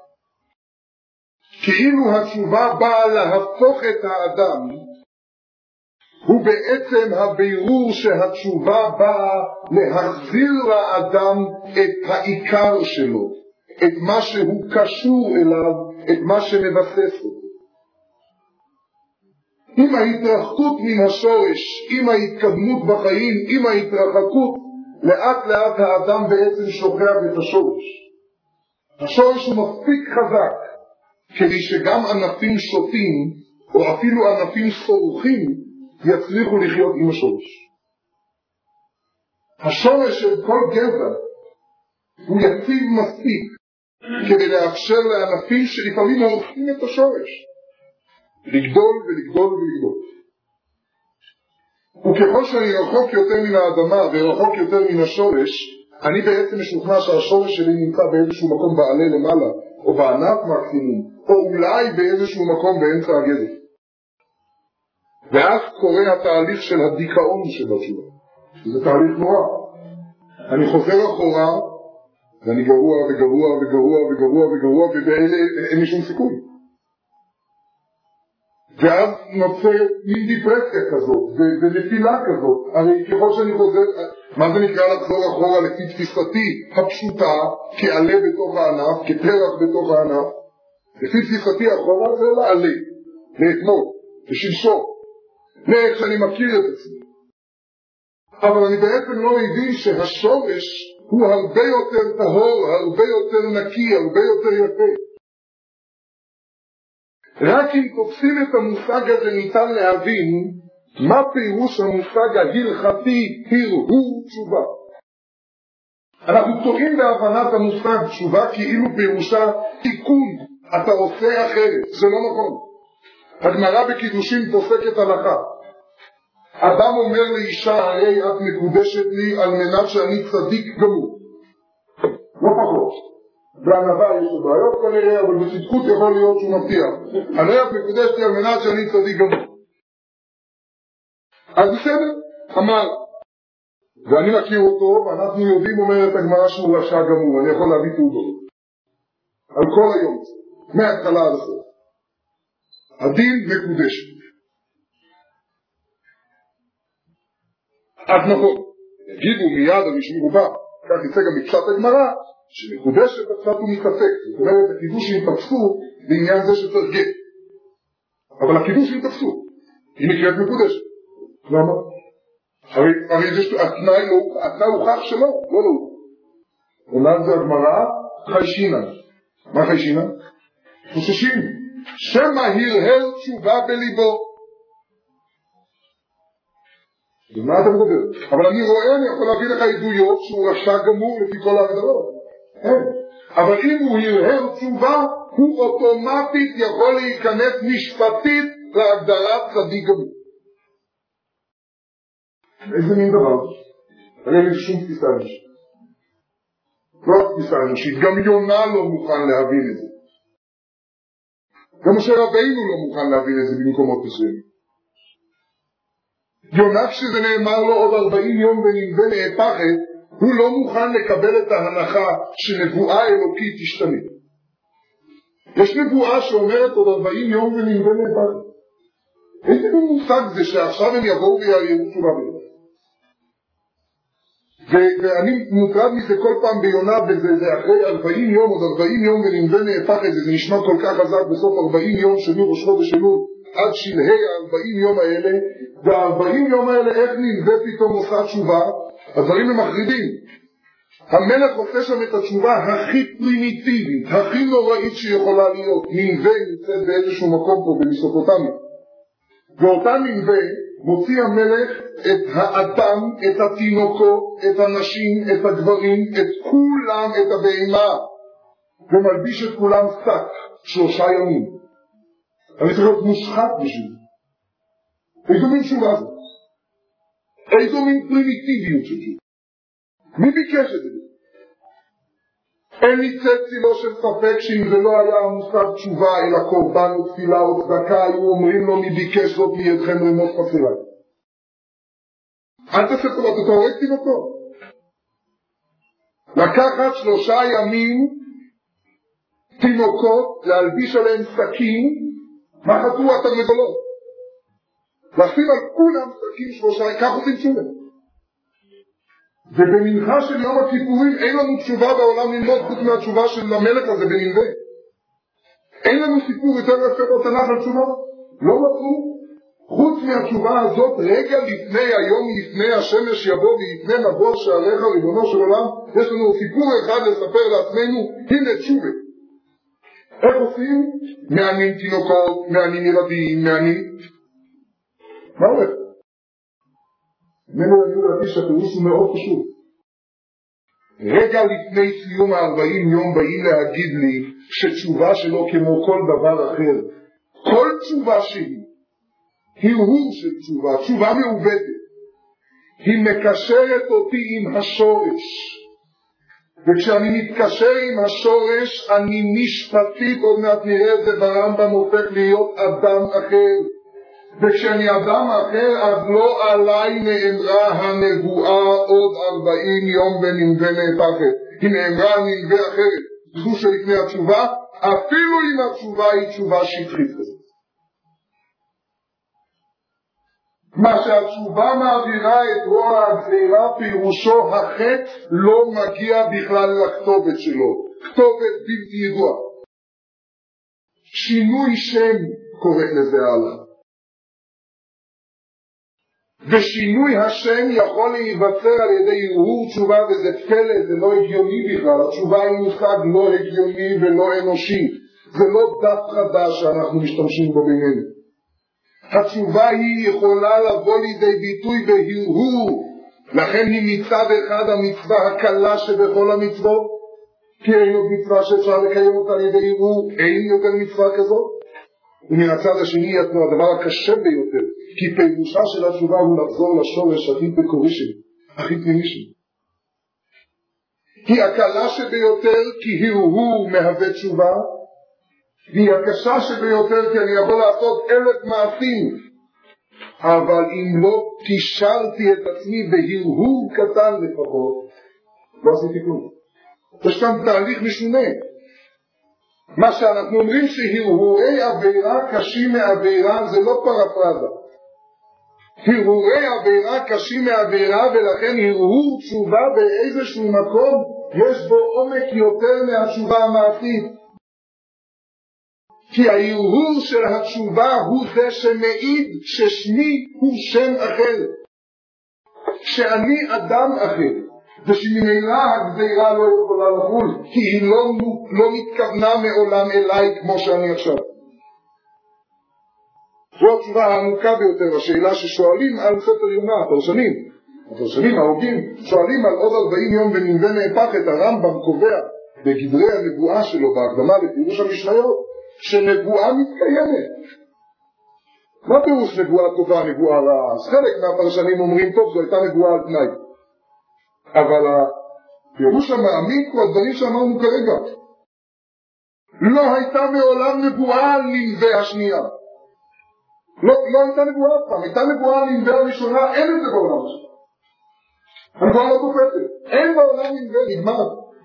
כאילו התשובה באה להפוך את האדם, הוא בעצם הבירור שהתשובה באה להחזיר לאדם את העיקר שלו, את מה שהוא קשור אליו, את מה שמבסס אותו. עם ההתרחקות מן השורש, עם ההתקדמות בחיים, עם ההתרחקות, לאט לאט האדם בעצם שוכח את השורש. השורש הוא מספיק חזק, כדי שגם ענפים שוטים, או אפילו ענפים סורכים, יצליחו לחיות עם השורש. השורש של כל גזע הוא יציב מספיק כדי לאפשר לענפים שלפעמים הורסים את השורש לגדול ולגדול ולגדול. וככל שאני רחוק יותר מן האדמה ורחוק יותר מן השורש, אני בעצם משוכנע שהשורש שלי נמצא באיזשהו מקום בעלה למעלה, או בענף מקסימום, או אולי באיזשהו מקום באמצע הגזע. ואז קורה התהליך של הדיכאון של התשובה. זה תהליך נורא. אני חוזר אחורה, ואני גרוע וגרוע וגרוע וגרוע וגרוע, ואין לי שום סיכוי. ואז נוצרת מין דיפרסיה כזאת, ונפילה כזאת. הרי ככל שאני חוזר, מה זה נקרא לחזור אחורה לפי תפיסתי הפשוטה, כעלה בתוך הענף, כפרח בתוך הענף? לפי תפיסתי אחורה זה לעלה, לאתמול, לשלשום. לאיך שאני מכיר את עצמי. אבל אני בעצם לא מבין שהשורש הוא הרבה יותר טהור, הרבה יותר נקי, הרבה יותר יפה. רק אם תופסים את המושג הזה ניתן להבין מה פירוש המושג ההלכתי הרהור תשובה. אנחנו טועים בהבנת המושג תשובה כאילו פירושה תיקון, אתה עושה אחרת. זה לא נכון. הגמרא בקידושין פוסקת הלכה. אדם אומר לאישה, הרי את מקודשת לי על מנת שאני צדיק גמור. לא פחות. בענווה יש לו בעיות כנראה, אבל בצדקות יכול להיות שהוא מבטיח. הרי את מקודשת לי על מנת שאני צדיק גמור. אז בסדר, אמר. ואני מכיר אותו, ואנחנו יודעים, אומרת הגמרא שהוא רשע גמור. אני יכול להביא תעודות. על כל היום, מההתחלה עד הסוף. הדין מקודשת. אז נכון, יגידו מיד המשום רובה, כך יצא גם מפשט הגמרא, שמקודשת קצת הוא מתעסק. זאת אומרת, הקידושים תפסו לעניין זה שצריך גט. אבל הקידושים תפסו, היא נקראת מקודשת. למה? הרי, הרי זה התנאי לא, התנאי הוכח שלא, לא לא. אומרת זה הגמרא, חיישינה. מה חיישינה? חוששים. שמא הרהר תשובה בליבו. ומה אתה מדבר? אבל אני רואה, אני יכול להביא לך עדויות שהוא רשע גמור לפי כל ההגדרות. אין. אבל אם הוא הרהר תשובה, הוא אוטומטית יכול להיכנס משפטית להגדרת צדיק גמור. איזה מין דבר? הרי אין שום תפיסה אנושית. לא תפיסה אנושית, גם יונה לא מוכן להבין את זה. גם משה רבינו לא מוכן להבין את זה במקומות מסוימים. יונה כשזה נאמר לו עוד ארבעים יום וננבא נהפכת, הוא לא מוכן לקבל את ההנחה שנבואה אלוקית תשתנה. יש נבואה שאומרת עוד ארבעים יום וננבא נהפכת. איזה מושג זה שעכשיו הם יבואו ויערערו תשובה בזה? ואני מוטרד מזה כל פעם ביונה, וזה אחרי ארבעים יום, עוד ארבעים יום וננבא נהפכת, זה נשמע כל כך חזק בסוף ארבעים יום שנו ראש חודש אלול, עד שלהי ה-ארבעים יום האלה, וה-ארבעים יום האלה איך ננבא פתאום עושה תשובה? הדברים הם מחרידים. המלך עושה שם את התשובה הכי פרימיטיבית, הכי נוראית שיכולה להיות. נינווה נמצאת באיזשהו מקום פה במסופוטמיה. ואותה נינווה מוציא המלך את האדם, את התינוקות, את הנשים, את הגברים, את כולם, את הבהמה, ומלביש את כולם שק, שלושה ימים. אני צריך להיות מושחת בשביל. איזו מין תשובה זאת? איזו מין פרימיטיביות של תשובה? מי ביקש את זה? אין לי צלצילו של ספק שאם זה לא היה המושג תשובה אלא קורבן או תפילה או צדקה, היו אומרים לו מי ביקש זאת מידכם רמות חסרה. אל תעשה טובה, אתה הורג תינוקות. לקחת שלושה ימים תינוקות, להלביש עליהם סכין, מה חטאו התרנגולות? לשים על כולם סכין שלושה, כך עושים תשובה. ובמנחה של יום הכיפורים אין לנו תשובה בעולם ללמוד חוץ מהתשובה של המלך הזה בנינווה. אין לנו סיפור יותר יפה בתנ"ך על תשובה. לא מצאו. חוץ מהתשובה הזאת, רגע לפני היום לפני השמש יבוא ויפנה מבוא שעריך ריבונו של עולם, יש לנו סיפור אחד לספר לעצמנו, הנה תשובה. איך עושים? מענים תינוקות, מענים ילדים, מענים... מה הולך? ממנו אני לדעתי שהפירוש הוא מאוד פשוט. רגע לפני סיום הארבעים יום באים להגיד לי שתשובה שלו כמו כל דבר אחר, כל תשובה שלי, הרהור של תשובה, תשובה מעובדת, היא מקשרת אותי עם השורש. וכשאני מתקשר עם השורש, אני משפטית, עוד מעט נראה את זה ברמב"ם, הופך להיות אדם אחר. וכשאני אדם אחר, אז לא עליי נאמרה הנבואה עוד ארבעים יום וננבא נהפכת. היא נאמרה ננבא אחרת. זו שלפני התשובה, אפילו אם התשובה היא תשובה שטחית כזאת. מה שהתשובה מעבירה את רוע הגזירה, פירושו החטא לא מגיע בכלל לכתובת שלו. כתובת בלתי ידועה. שינוי שם קוראת לזה הלאה. ושינוי השם יכול להיווצר על ידי הרהור תשובה, וזה פלא, זה לא הגיוני בכלל. התשובה היא מושג לא הגיוני ולא אנושי. זה לא דף חדש שאנחנו משתמשים בו בינינו. התשובה היא יכולה לבוא לידי ביטוי בהרהור. לכן היא מצד אחד המצווה הקלה שבכל המצוות, כי אין עוד מצווה שאפשר לקיים אותה על ידי הרהור, אין יותר מצווה כזאת. ומן הצד השני יתנו הדבר הקשה ביותר, כי פירושה של התשובה הוא לחזור לשורש הכי מקורי שלי, הכי פנימי שלי. היא הקלה שביותר כי הרהור מהווה תשובה, והיא הקשה שביותר כי אני יכול לעשות אלף מעשים, אבל אם לא קישרתי את עצמי בהרהור קטן לפחות, לא עשיתי כלום. יש כאן תהליך משונה. מה שאנחנו אומרים שהרהורי עבירה קשים מעבירה זה לא פרפרזה. הרהורי עבירה קשים מעבירה, ולכן הרהור תשובה באיזשהו מקום יש בו עומק יותר מהתשובה המעשית. כי ההרהור של התשובה הוא זה שמעיד ששמי הוא שם אחר, שאני אדם אחר, ושממילא הגזירה לא יכולה לחול, כי היא לא, לא מתכוונה מעולם אליי כמו שאני עכשיו. זו התשובה העמוקה ביותר, השאלה ששואלים על ספר יונה, הפרשנים, הפרשנים ההוגים, שואלים על עוד ארבעים יום וננבא נהפכת. הרמב"ם קובע בגדרי הנבואה שלו בהקדמה לפירוש המשניות, שנבואה מתקיימת. מה פירוש נבואה טובה, נבואה רעה? אז חלק מהפרשנים אומרים, טוב, זו הייתה נבואה על תנאי. אבל הפירוש המעמיק הוא הדברים שאמרנו כרגע. לא הייתה מעולם נבואה על ננבא השנייה. לא, לא הייתה נבואה אף פעם. הייתה נבואה על ננבא הראשונה, אין את זה בעולם. הנבואה לא תופסת. אין בעולם ננבא, נגמר.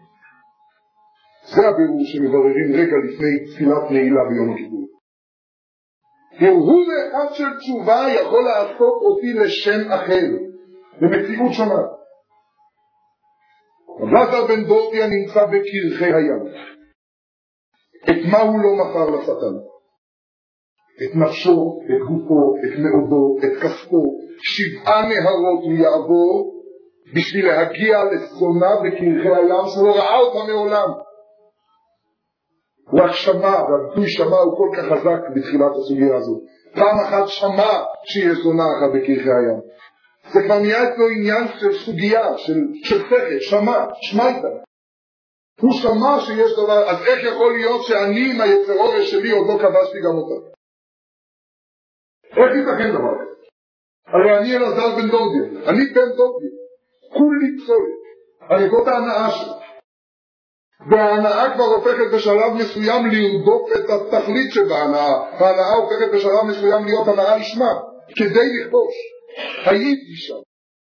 זה הבירור שמבררים רגע לפני תפילת נעילה ביום הכיפור. הרהור אחד של תשובה יכול להפוך אותי לשם אחר, למציאות שונה. אליעזר בן דורדיה נמצא בקרחי הים. את מה הוא לא מכר לשטן? את נפשו, את גופו, את מאודו, את כספו. שבעה נהרות הוא יעבור, בשביל להגיע לסונה בקרחי הים שהוא לא ראה אותה מעולם. הוא רק שמע, והביטוי שמע הוא כל כך חזק בתחילת הסוגיה הזאת. פעם אחת שמע שיש סונה אחת בקרחי הים. זה כבר נהיה אצלו עניין של סוגיה, של שכל, שמע, שמע איתה. הוא שמע שיש דבר, אז איך יכול להיות שאני עם היצר אורש שלי עוד לא כבשתי גם אותה? איך ייתכן דבר? הרי אני אלעזר בן דודיה, אני בן דודיה, כולי פסולת, הרי זאת ההנאה שלי. וההנאה כבר הופכת בשלב מסוים לרדוף את התכלית שבהנאה, ההנאה הופכת בשלב מסוים להיות הנאה לשמה, כדי לכבוש. הייתי שם.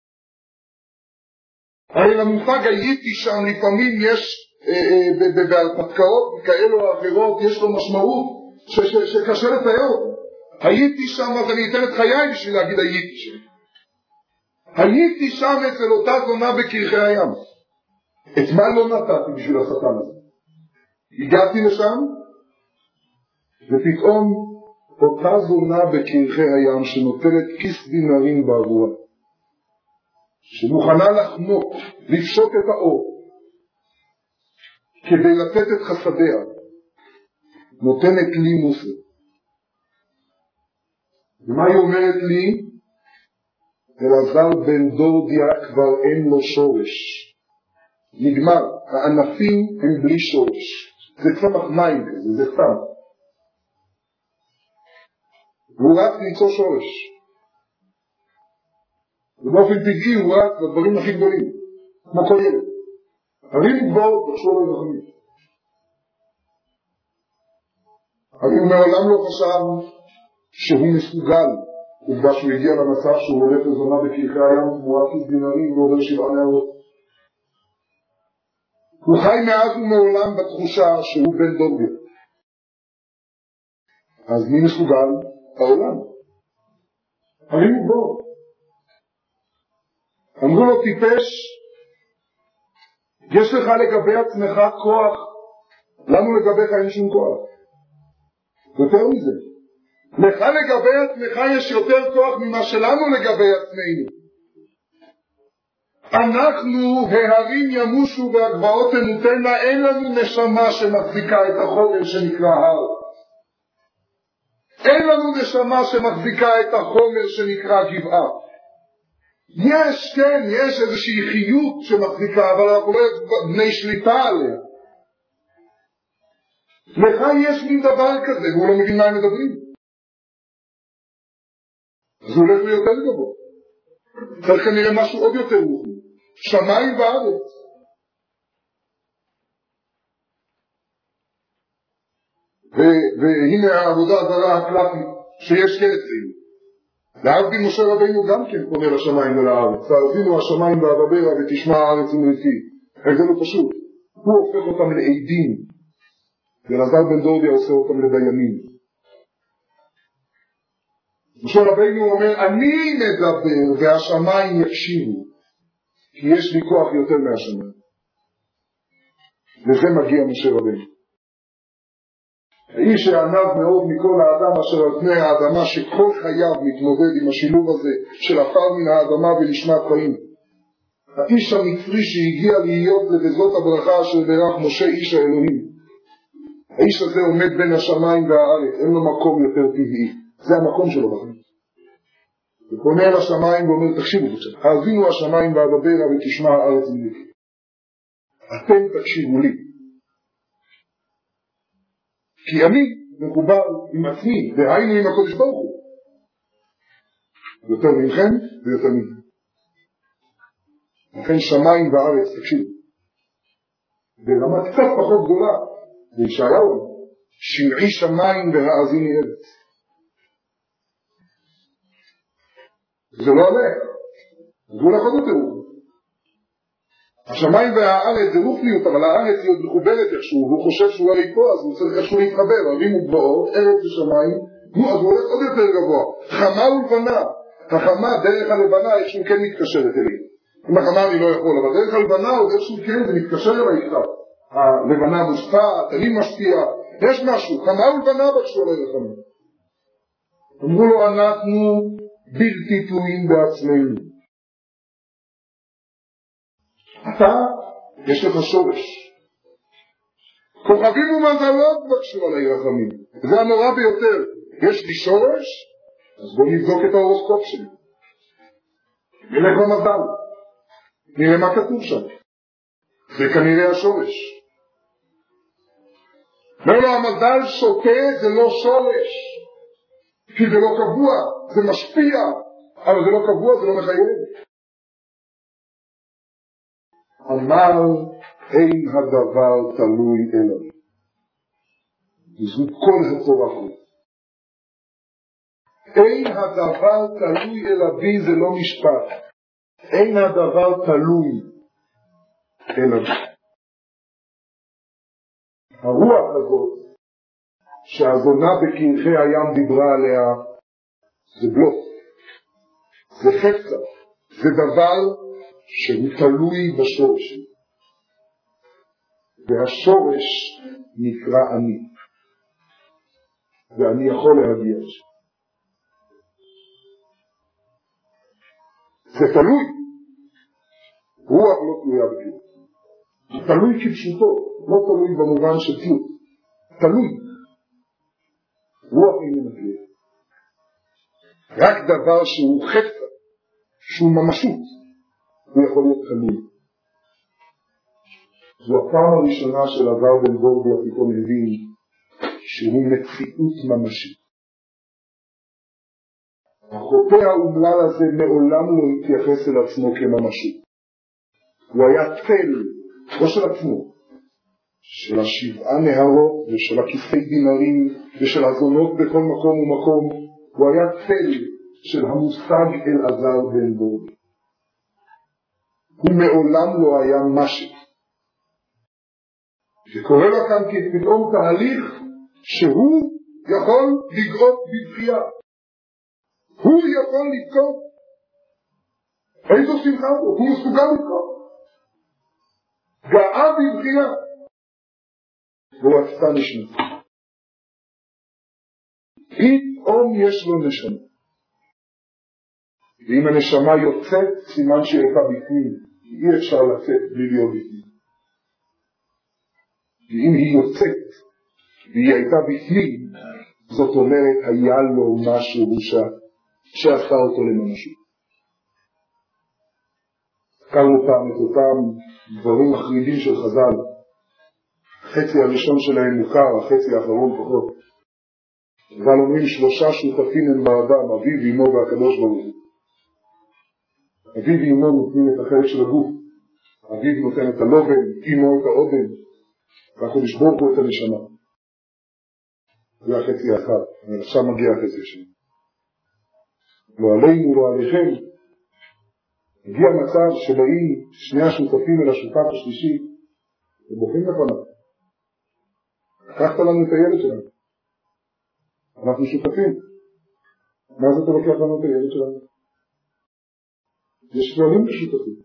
הרי למושג הייתי שם לפעמים יש, בהרפתקאות כאלו או אחרות, יש לו משמעות שקשה לתאר אותו. הייתי שם, אז אני אתן את חיי בשביל להגיד הייתי שם. הייתי שם אצל אותה זונה בקרחי הים. את מה לא נתתי בשביל השטן הזה? הגעתי לשם, ופתאום אותה זונה בקרחי הים שנוטלת כיס דינרים בעבורה, שמוכנה לחמוק, לפשוט את האור, כדי לתת את חסדיה, נותנת לי מוסר. ומה היא אומרת לי? אלעזר בן דורדיה כבר אין לו שורש. נגמר, הענפים הם בלי שורש. זה צמח מים כזה, זה סתם. והוא רק ליצור שורש. ובאופן טבעי הוא רק בדברים הכי גדולים, כמו כל ילד. הרי לגבור תחשוב על רחמים. אבל הוא מעולם לא חשב שהוא מסוגל, עובדה שהוא הגיע למצב שהוא הולך לזונה בקרחי הים, הוא רק כיס דינרים ועובר שבעה נערות. הוא חי מאז ומעולם בתחושה שהוא בן דודיה. אז מי מסוגל? העולם. הרי לגבור. אמרו לו טיפש, יש לך לגבי עצמך כוח, לנו לגביך אין שום כוח. יותר מזה, לך לגבי עצמך יש יותר כוח ממה שלנו לגבי עצמנו. אנחנו ההרים ימושו והגבעות תמותנה, אין לנו נשמה שמחזיקה את החומר שנקרא הר. אין לנו נשמה שמחזיקה את החומר שנקרא גבעה. יש, כן, יש איזושהי חיות שמחזיקה, אבל אנחנו לא בני שליטה עליה. לך יש מין דבר כזה, והוא לא מבין מה הם מדברים. אז הוא הולך ליותר גבוה. צריך כנראה משהו עוד יותר רוחני. שמיים וארץ. והנה העבודה הזרה הקלאסית שיש כן אצלנו. להבדיל משה רבינו גם כן פונה לשמיים ולארץ. תאזינו השמיים והדברה ותשמע הארץ ומריתי. זה לא פשוט. הוא הופך אותם לעדים. אלעזר בן דורדיה עושה אותם לדיינים. משה רבינו אומר, אני מדבר והשמיים יקשיבו, כי יש לי כוח יותר מהשמיים. וזה מגיע משה רבינו. האיש שענב מאוד מכל האדם אשר על פני האדמה, שכל חייו מתמודד עם השילוב הזה של עפר מן האדמה ונשמת חיים. האיש המצרי שהגיע להיות לבזאת הברכה אשר ברך משה איש האלוהים. האיש הזה עומד בין השמיים והארץ, אין לו מקום יותר טבעי. זה המקום שלו בחיים. ופונה אל השמיים ואומר, תקשיבו בצד, האזינו השמיים והדברה ותשמע הארץ ומריתי. אתם תקשיבו לי. כי אני מחובר עם עצמי, והיינו עם הקודש ברוך הוא. יותר ממכם ויותר ממכם. לכן שמיים וארץ, תקשיבו. ברמה קצת פחות גדולה, וישעיהו, שמעי שמיים והאזיני ארץ. זה לא עליה. זה הולך עוד יותר. השמיים והארץ זה רוחניות, אבל הארץ היא עוד מחוברת איכשהו, והוא חושב שהוא הרי פה, אז הוא צריך איכשהו להתחבר, הרים וגבעות, ארץ ושמיים, אז הוא הולך עוד יותר גבוה. חמה ולבנה, החמה דרך הלבנה איכשהו כן מתקשרת אליי. עם החמה אני לא יכול, אבל דרך הלבנה עוד איכשהו כן, זה מתקשר אליי קצת. הלבנה מושפעת, אני משפיע, יש משהו, חמה ולבנה בקשו עליי לחמה. אמרו לו, אנחנו בלתי תלויים בעצמנו. אתה, יש לך שורש. כוכבים ומזלות בקשו עלי רחמים. זה הנורא ביותר. יש לי שורש, אז בואו נבדוק את ההורוסקופ שלי. נלך במזל. נראה מה כתוב שם. זה כנראה השורש. לא, לא, המזל שותה זה לא שורש. כי זה לא קבוע, זה משפיע. אבל זה לא קבוע, זה לא מחייב. אמר, אין הדבר תלוי אליו. וזו כל התורה פה. אין הדבר תלוי אליו, זה לא משפט. אין הדבר תלוי אליו. הרוח הזאת, שהזונה בקרחי הים דיברה עליה, זה בלוף. זה חפצה. זה דבר שהוא תלוי בשורש. והשורש נקרא אני. ואני יכול להגיע שם. זה תלוי. רוח לא תלויה בקרחי. זה תלוי כפשוטו. לא תלוי במובן של תלות. תלוי. רוח איננה תלוי. רק דבר שהוא חפצה, שהוא ממשות, הוא יכול להיות תלוי. זו הפעם הראשונה של עבר בן גורדיה פתאום הבין שהוא מציאות ממשית. החוטא האומלל הזה מעולם לא התייחס אל עצמו כממשות. הוא היה צל, לא של עצמו, של השבעה נהרות ושל הכיסי דינרים ושל הזונות בכל מקום ומקום. הוא היה צל של המושג אלעזר בן גורדיה. הוא מעולם לא היה משהו. שקורא לו כאן כפתאום תהליך שהוא יכול לגאות בבחייה. הוא יכול לבכות. איזו שמחה בו, הוא מסוגל לבכות. גאה בבחייה. והוא עשתה נשמה. פתאום יש לו נשמה. ואם הנשמה יוצאת, סימן שהיא הייתה בפנים. אי אפשר לצאת בלי להיות בפנים. ואם היא יוצאת, והיא הייתה בפנים, זאת אומרת, היה לו משהו שעשה אותו לממשות. הזכרנו פעם את אותם דברים מחרידים של חז"ל. החצי הראשון שלהם מוכר, החצי האחרון פחות. אבל אומרים שלושה שותפים הם באדם, אביו, אמו והקדוש ברוך הוא. אביו ואמו נותנים את החלק של הגוף. אביו נותן את הלובן, אמו את האובן, והקדוש ברוך הוא את הנשמה. זה החצי האחד, אבל עכשיו מגיע החצי השני. לא עלינו, לא עליכם. הגיע מצב שבאים שני השותפים אל השותף השלישי, ובוכים לפניו. לקחת לנו את הילד שלנו. אנחנו שותפים. מה זה אתה לוקח לנו את הילד שלנו? יש כללים בשותפים.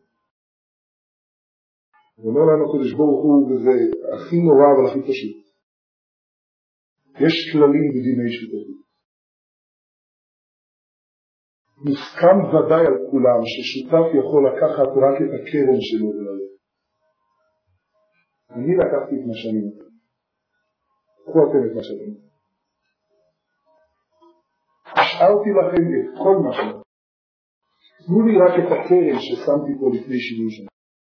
הוא אומר לנו הקדוש ברוך הוא, וזה הכי נורא אבל הכי פשוט. יש כללים בדיני שותפים. מוסכם ודאי על כולם ששותף יכול לקחת רק את הקרן שלו וללכת. אני לקחתי את מה שאני נותן. קחו אתם את מה שאתם נותן. השארתי לכם את כל מה שאתם. תנו לי רק את הקרן ששמתי פה לפני שבעים שנה.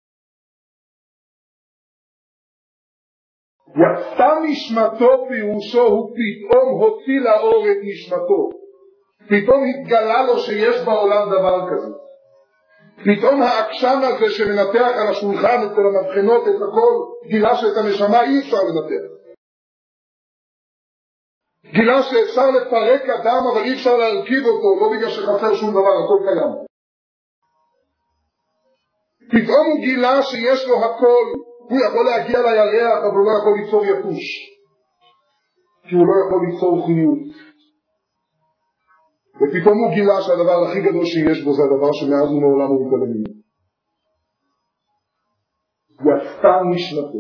יצא נשמתו פירושו הוא פתאום הוציא לאור את נשמתו. פתאום התגלה לו שיש בעולם דבר כזה. פתאום העקשן הזה שמנתח על השולחן אצל המבחנות את הכל, גילה שאת הנשמה אי אפשר לנתח. גילה שאפשר לפרק אדם אבל אי אפשר להרכיב אותו, לא בגלל שחסר שום דבר, הכל קיים. פתאום הוא גילה שיש לו הכל, הוא יכול להגיע לירח אבל הוא לא יכול ליצור יתוש. כי הוא לא יכול ליצור חיות. ופתאום הוא גילה שהדבר הכי גדול שיש בו זה הדבר שמאז ומעולם הוא מתעלם ממנו. יצתה נשמתו.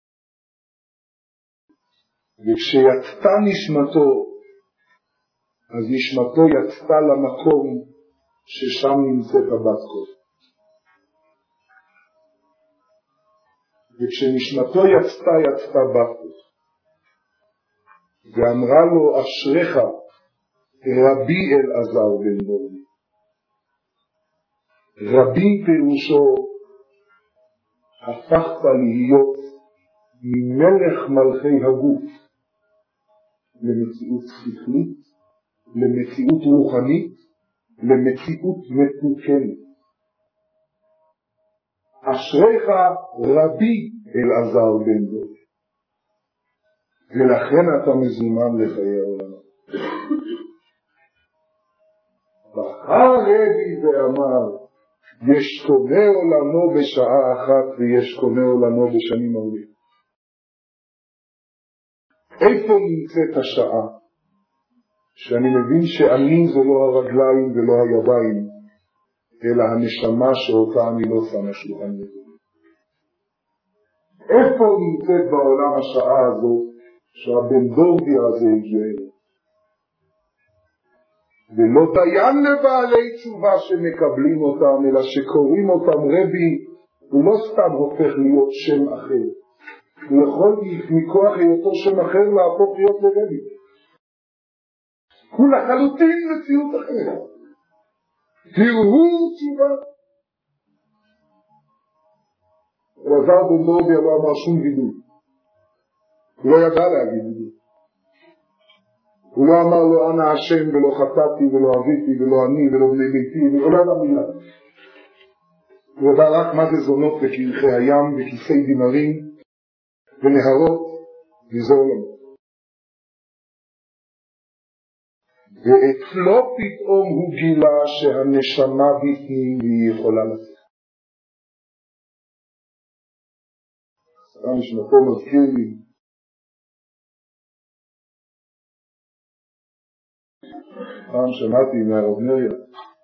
וכשיצתה נשמתו, אז נשמתו יצתה למקום ששם נמצאת הבת קול. וכשנשמתו יצתה יצתה בפתח, ואמרה לו אשריך רבי אלעזר בן דורי. רבי פירושו הפכת להיות ממלך מלכי הגוף למציאות שכלית, למציאות רוחנית, למציאות מתוקנת. אשריך רבי אלעזר בן דורי. ולכן אתה מזומן לחיי העולם. בחר רבי ואמר, יש קונה עולמו בשעה אחת ויש קונה עולמו בשנים הרבה. איפה נמצאת השעה שאני מבין שאני זה לא הרגליים ולא הידיים, אלא הנשמה שאותה אני לא שם השולחן לזה? איפה נמצאת בעולם השעה הזאת שהבן דורי הזה הגיע אליו? ולא דיין לבעלי תשובה שמקבלים אותם, אלא שקוראים אותם רבי. הוא לא סתם הופך להיות שם אחר, הוא יכול מכוח היותו שם אחר להפוך להיות לרבי. הוא לחלוטין מציאות אחרת. הרהור תשובה. אלעזר בן דורי לא אמר שום וידוי, הוא לא ידע להגיד וידוי. הוא לא אמר לו אנא השם ולא חטאתי ולא אביתי ולא אני ולא בני ביתי, ולא ידע מילה. הוא ידע רק מה זה זונות וכירכי הים וכיסי דינרים ונהרות וזה עולמות. ואצלו פתאום הוא גילה שהנשמה בפנים והיא יכולה לצאת. סתם שנתו מזכיר לי פעם שמעתי מהרב נריה,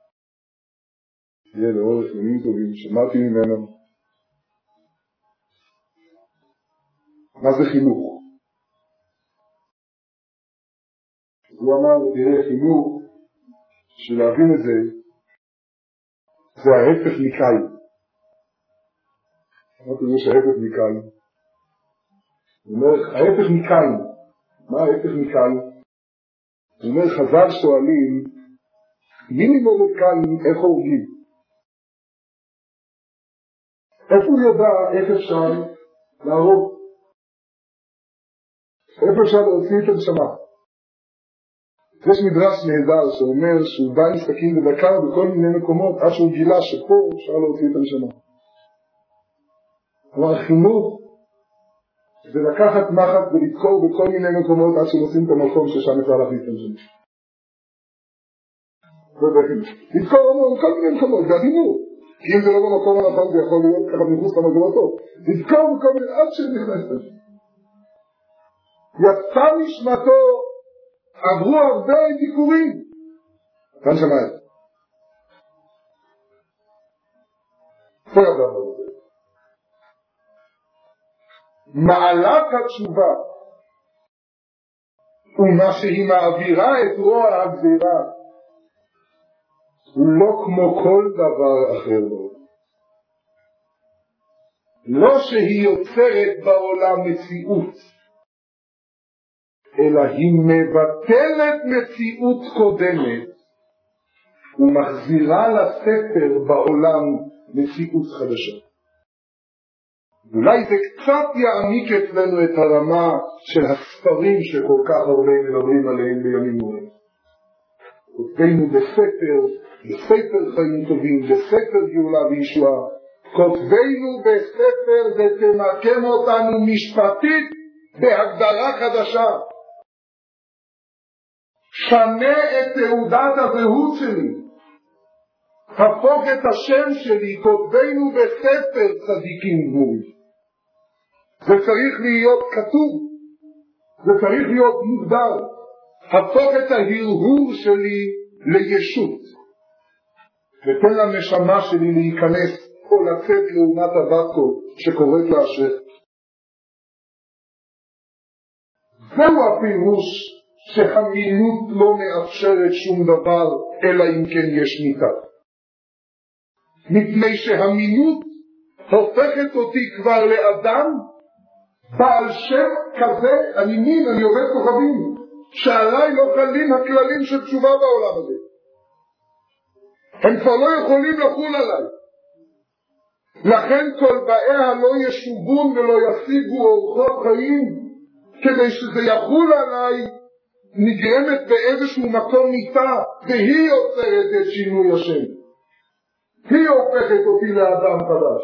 יהיה לאורך ימים טובים, שמעתי ממנו מה זה חינוך. הוא אמר, תראה, חינוך, בשביל להבין את זה, זה ההפך מקיים. אמרתי לו שההפך מקיים. הוא אומר, ההפך מקיים. מה ההפך מקיים? הוא אומר, חז"ל שואלים, מי ללמוד את קין, איך הורגים? איפה הוא ידע איך אפשר להרוג? איפה אפשר להוציא את הנשמה? יש מדרש נהדר שאומר שהוא בא עם סכין ודקר בכל מיני מקומות עד שהוא גילה שפה אפשר להוציא את הנשמה. אבל החינוך זה לקחת מחט ולדקור בכל מיני מקומות עד שמוצאים את המקום ששם אפשר להכניס את הנשמה. לדקור בכל מיני מקומות, זה החינוך. כי אם זה לא במקום הנכון זה יכול להיות ככה מחוץ למגלתו. לדקור בכל מיני עד שנכנס את הנשמה. יצא נשמתו, עברו הרבה דיקורים. כאן שמעת. פה ידע בזה. מעלת התשובה ומה שהיא מעבירה את רוע הגזירה הוא לא כמו כל דבר אחר לו. לא שהיא יוצרת בעולם מציאות, אלא היא מבטלת מציאות קודמת ומחזירה לספר בעולם מציאות חדשה. אולי זה קצת יעמיק אצלנו את הרמה של הספרים שכל כך הרבה מדברים עליהם בימים אלה. כותבנו בספר, בספר חיים טובים, בספר גאולה וישועה, כותבנו בספר ותמקם אותנו משפטית בהגדרה חדשה. שנה את תעודת הזהות שלי, הפוך את השם שלי, כותבנו בספר צדיקים גמורים. זה צריך להיות כתוב, זה צריך להיות מוגדר. הפוך את ההרהור שלי לישות, ותן לנשמה שלי להיכנס או לצאת לעומת הבטו שקוראת לאשר. זהו הפירוש שהמינות לא מאפשרת שום דבר אלא אם כן יש מיתה. מפני שהמינות הופכת אותי כבר לאדם בעל שם כזה, אני מין, אני עובד כוכבים, שעליי לא חלים הכללים של תשובה בעולם הזה. הם כבר לא יכולים לחול עליי. לכן כל באיה לא ישובון ולא ישיגו אורחות חיים, כדי שזה יחול עליי, נגרמת באיזשהו מקום מיתה, והיא יוצרת את שינוי השם. היא הופכת אותי לאדם חדש.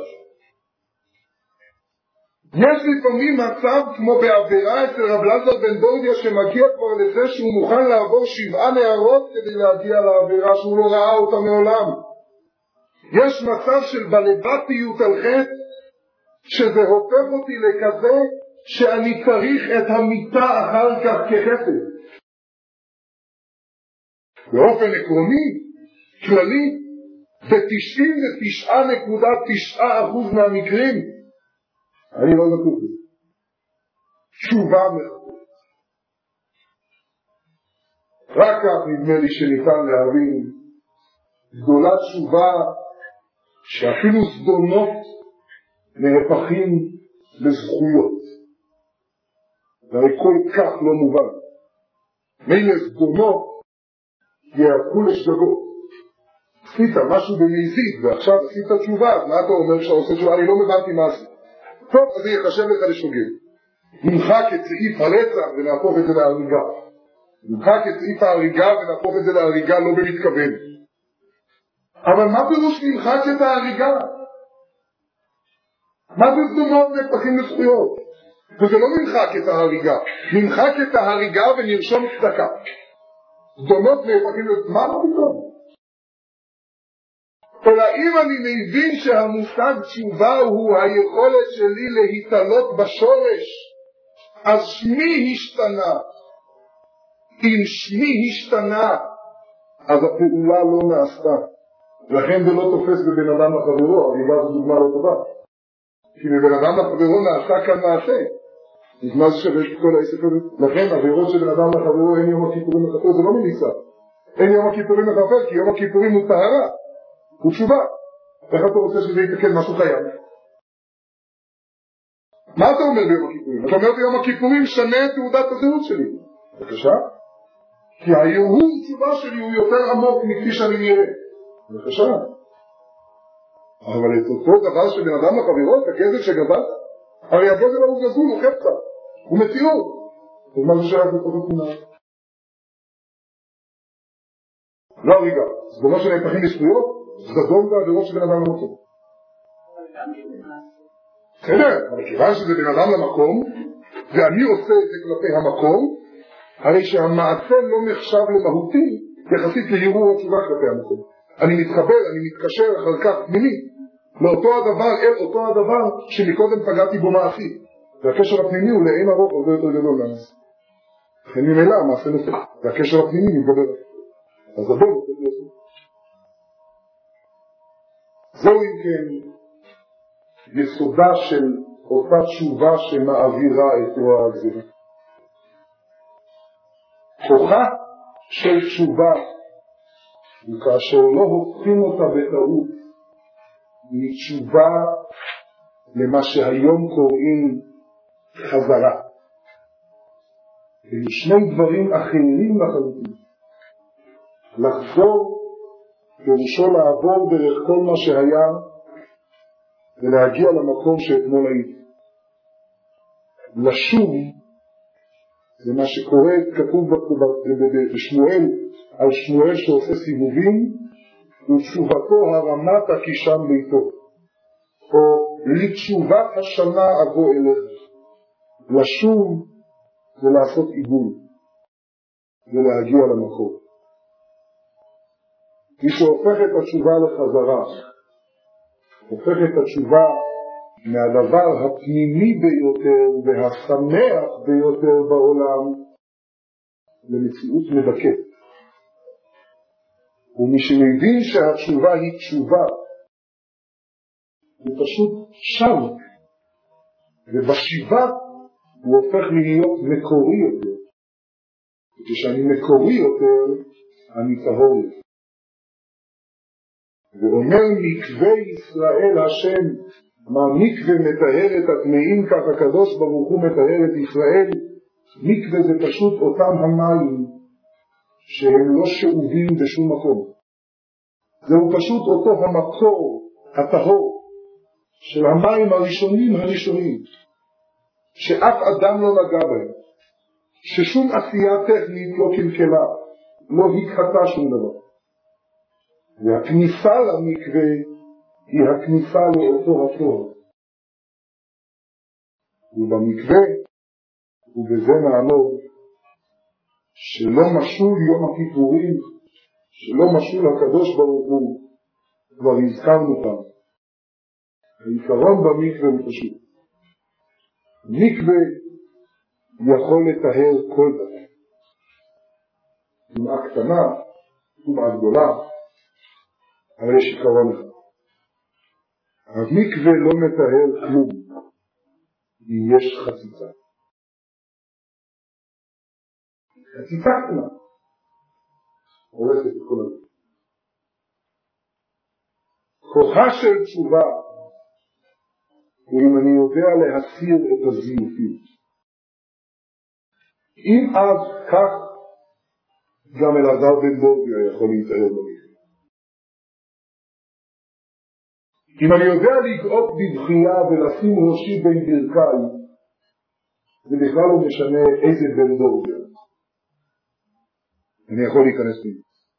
יש לפעמים מצב כמו בעבירה אצל רב אלעזר בן דורדיה, שמגיע כבר לזה שהוא מוכן לעבור שבעה נערות כדי להגיע לעבירה שהוא לא ראה אותה מעולם. יש מצב של בלבטיות על חטא, שזה הופך אותי לכזה שאני צריך את המיטה אחר כך כחסד. באופן עקרוני, כללי, ב-תשעים ותשע נקודה תשע אחוז מהמקרים, אני לא זקוק לזה. תשובה מחדש. רק כך נדמה לי שניתן להבין גדולה תשובה שאפילו זדונות נהפכים לזכויות. זה הרי כל כך לא מובן. מילא זדונות יהפכו לשגגות. עשית משהו במזיד ועכשיו עשית תשובה, אז מה אתה אומר כשאתה עושה תשובה? אני לא מבנתי מה עשית. טוב, אז זה יחשב לך לשוגג. נמחק את סעיף הרצח ונהפוך את זה להריגה. נמחק את סעיף ההריגה ונהפוך את זה להריגה לא במתכוון. אבל מה פירוש נמחק את ההריגה? מה זה זדונות נהפכים לזכויות? וזה לא נמחק את ההריגה. נמחק את ההריגה ונרשום צדקה. זדונות נהפכים לזכויות. מה לא פתאום? אלא אם אני מבין שהמושג תשובה הוא היכולת שלי להתעלות בשורש, אז שמי השתנה. אם שמי השתנה, אז הפעולה לא נעשתה. לכן זה לא תופס בבן אדם לחברו, הריגה זו דוגמה לא טובה. כי בבן אדם לחברו נעשה כאן מעשה. אז מה זה שווה את כל העסק הזה? לכן עבירות של בן אדם לחברו אין יום הכיפורים לחפר, זה לא מניסה. אין יום הכיפורים לחפר, כי יום הכיפורים הוא טהרה. הוא תשובה. איך אתה רוצה שזה יתקן משהו חייב? מה אתה אומר ביום הכיפורים? אתה אומר ביום הכיפורים שנה את תעודת הזהות שלי. בבקשה? כי ההרהור תשובה שלי הוא יותר עמוק מכפי שאני נראה. בבקשה. אבל את אותו דבר שבן אדם לחברות, הכסף שגזלת, הרי הגזל הוא גזול, הוא חפצה, הוא מציאות. ומה זה שייך לתוך התמונה? לא רגע, זה לא שנהפכים לזכויות, זדון והעבירות של בן אדם למקום. בסדר, אבל כיוון שזה בן אדם למקום, ואני עושה את זה כלפי המקום, הרי שהמעשה לא נחשב למהותי, יחסית להרהור התשובה כלפי המקום. אני מתחבר, אני מתקשר אחר כך פנימי, לאותו הדבר, אל אותו הדבר שמקודם פגעתי בו מעשי. והקשר הפנימי הוא לאין ארוך הרבה יותר גדול מהמעשי. לכן ממילא המעשה נופל, והקשר הפנימי מתגבר. אז הבוא נותן לעשות. זהו אם כן יסודה של אותה תשובה שמעבירה את רוע הגזירה. כוחה של תשובה, וכאשר לא הופכים אותה בטעות מתשובה למה שהיום קוראים חזרה. היו שני דברים אחרים לחלוטין. לחזור פירושו לעבור דרך כל מה שהיה ולהגיע למקום שאתמול הייתי. לשוב זה מה שקורה, כתוב בשמואל על שמואל שעושה סיבובים, ותשובתו הרמתה כי שם ביתו, או לתשובת השנה אבוא אליך. לשוב זה לעשות עיגול ולהגיע למקום. מי שהופך את התשובה לחזרה, הופך את התשובה מהדבר הפנימי ביותר והשמח ביותר בעולם למציאות מדכאת. ומי שמבין שהתשובה היא תשובה, הוא פשוט שם, ובשיבה הוא הופך להיות מקורי יותר. וכשאני מקורי יותר, אני טהור יותר. ואומר מקווה ישראל השם מה מקווה מטהר את הטמאים, כך הקדוש ברוך הוא מטהר את ישראל. מקווה זה פשוט אותם המים שהם לא שאובים בשום מקום. זהו פשוט אותו המקור הטהור של המים הראשונים הראשונים, שאף אדם לא נגע בהם, ששום עשייה טכנית לא קלקלה, לא הקהתה שום דבר. והכניסה למקווה היא הכניסה לאותו הטוב. ובמקווה, ובזה נעמוד, שלא משול יום הכיפורים, שלא משול הקדוש ברוך הוא, כבר הזכרנו פעם. העיקרון במקווה הוא פשוט. מקווה יכול לטהר כל דבר. טומאה קטנה, טומאה גדולה, אבל יש עיקרון אחד. המקווה לא מטהר כלום אם יש חציצה. חציצה קטנה הורסת את כל הדבר. כוחה של תשובה הוא אם אני יודע להסיר את הזיופים. אם אז כך גם אלעזר בן דורדיה יכול להתאר במקווה. אם אני יודע לגאות בבחייה ולשים ראשי בין ברכי, זה בכלל לא משנה איזה בן דורדיה. אני יכול להיכנס לי.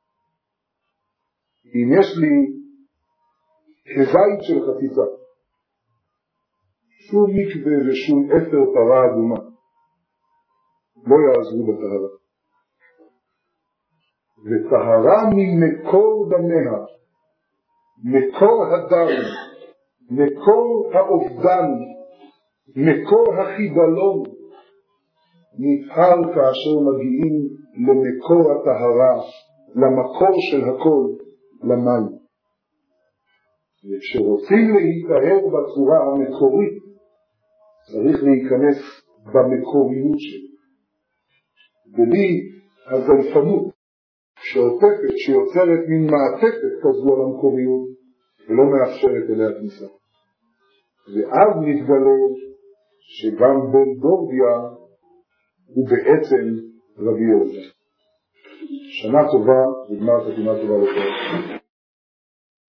אם יש לי כזית של חציצה, שום מקווה ושום אפר פרה אדומה לא יעזרו בטהרה. וטהרה ממקור דמיה, מקור הדם, מקור האובדן, מקור החידלון, נטהר כאשר מגיעים למקור הטהרה, למקור של הכל, למים. וכשרוצים להיטהר בצורה המקורית, צריך להיכנס במקוריות שלי. בלי הזלפנות שעוטפת, שיוצרת מין מעטפת כזו על המקוריות, ולא מאפשרת אליה כניסה. ואז נתגלה שגם בן דורדיה הוא בעצם רבי אלעזר. שנה טובה וגמר חתימה טובה לכם.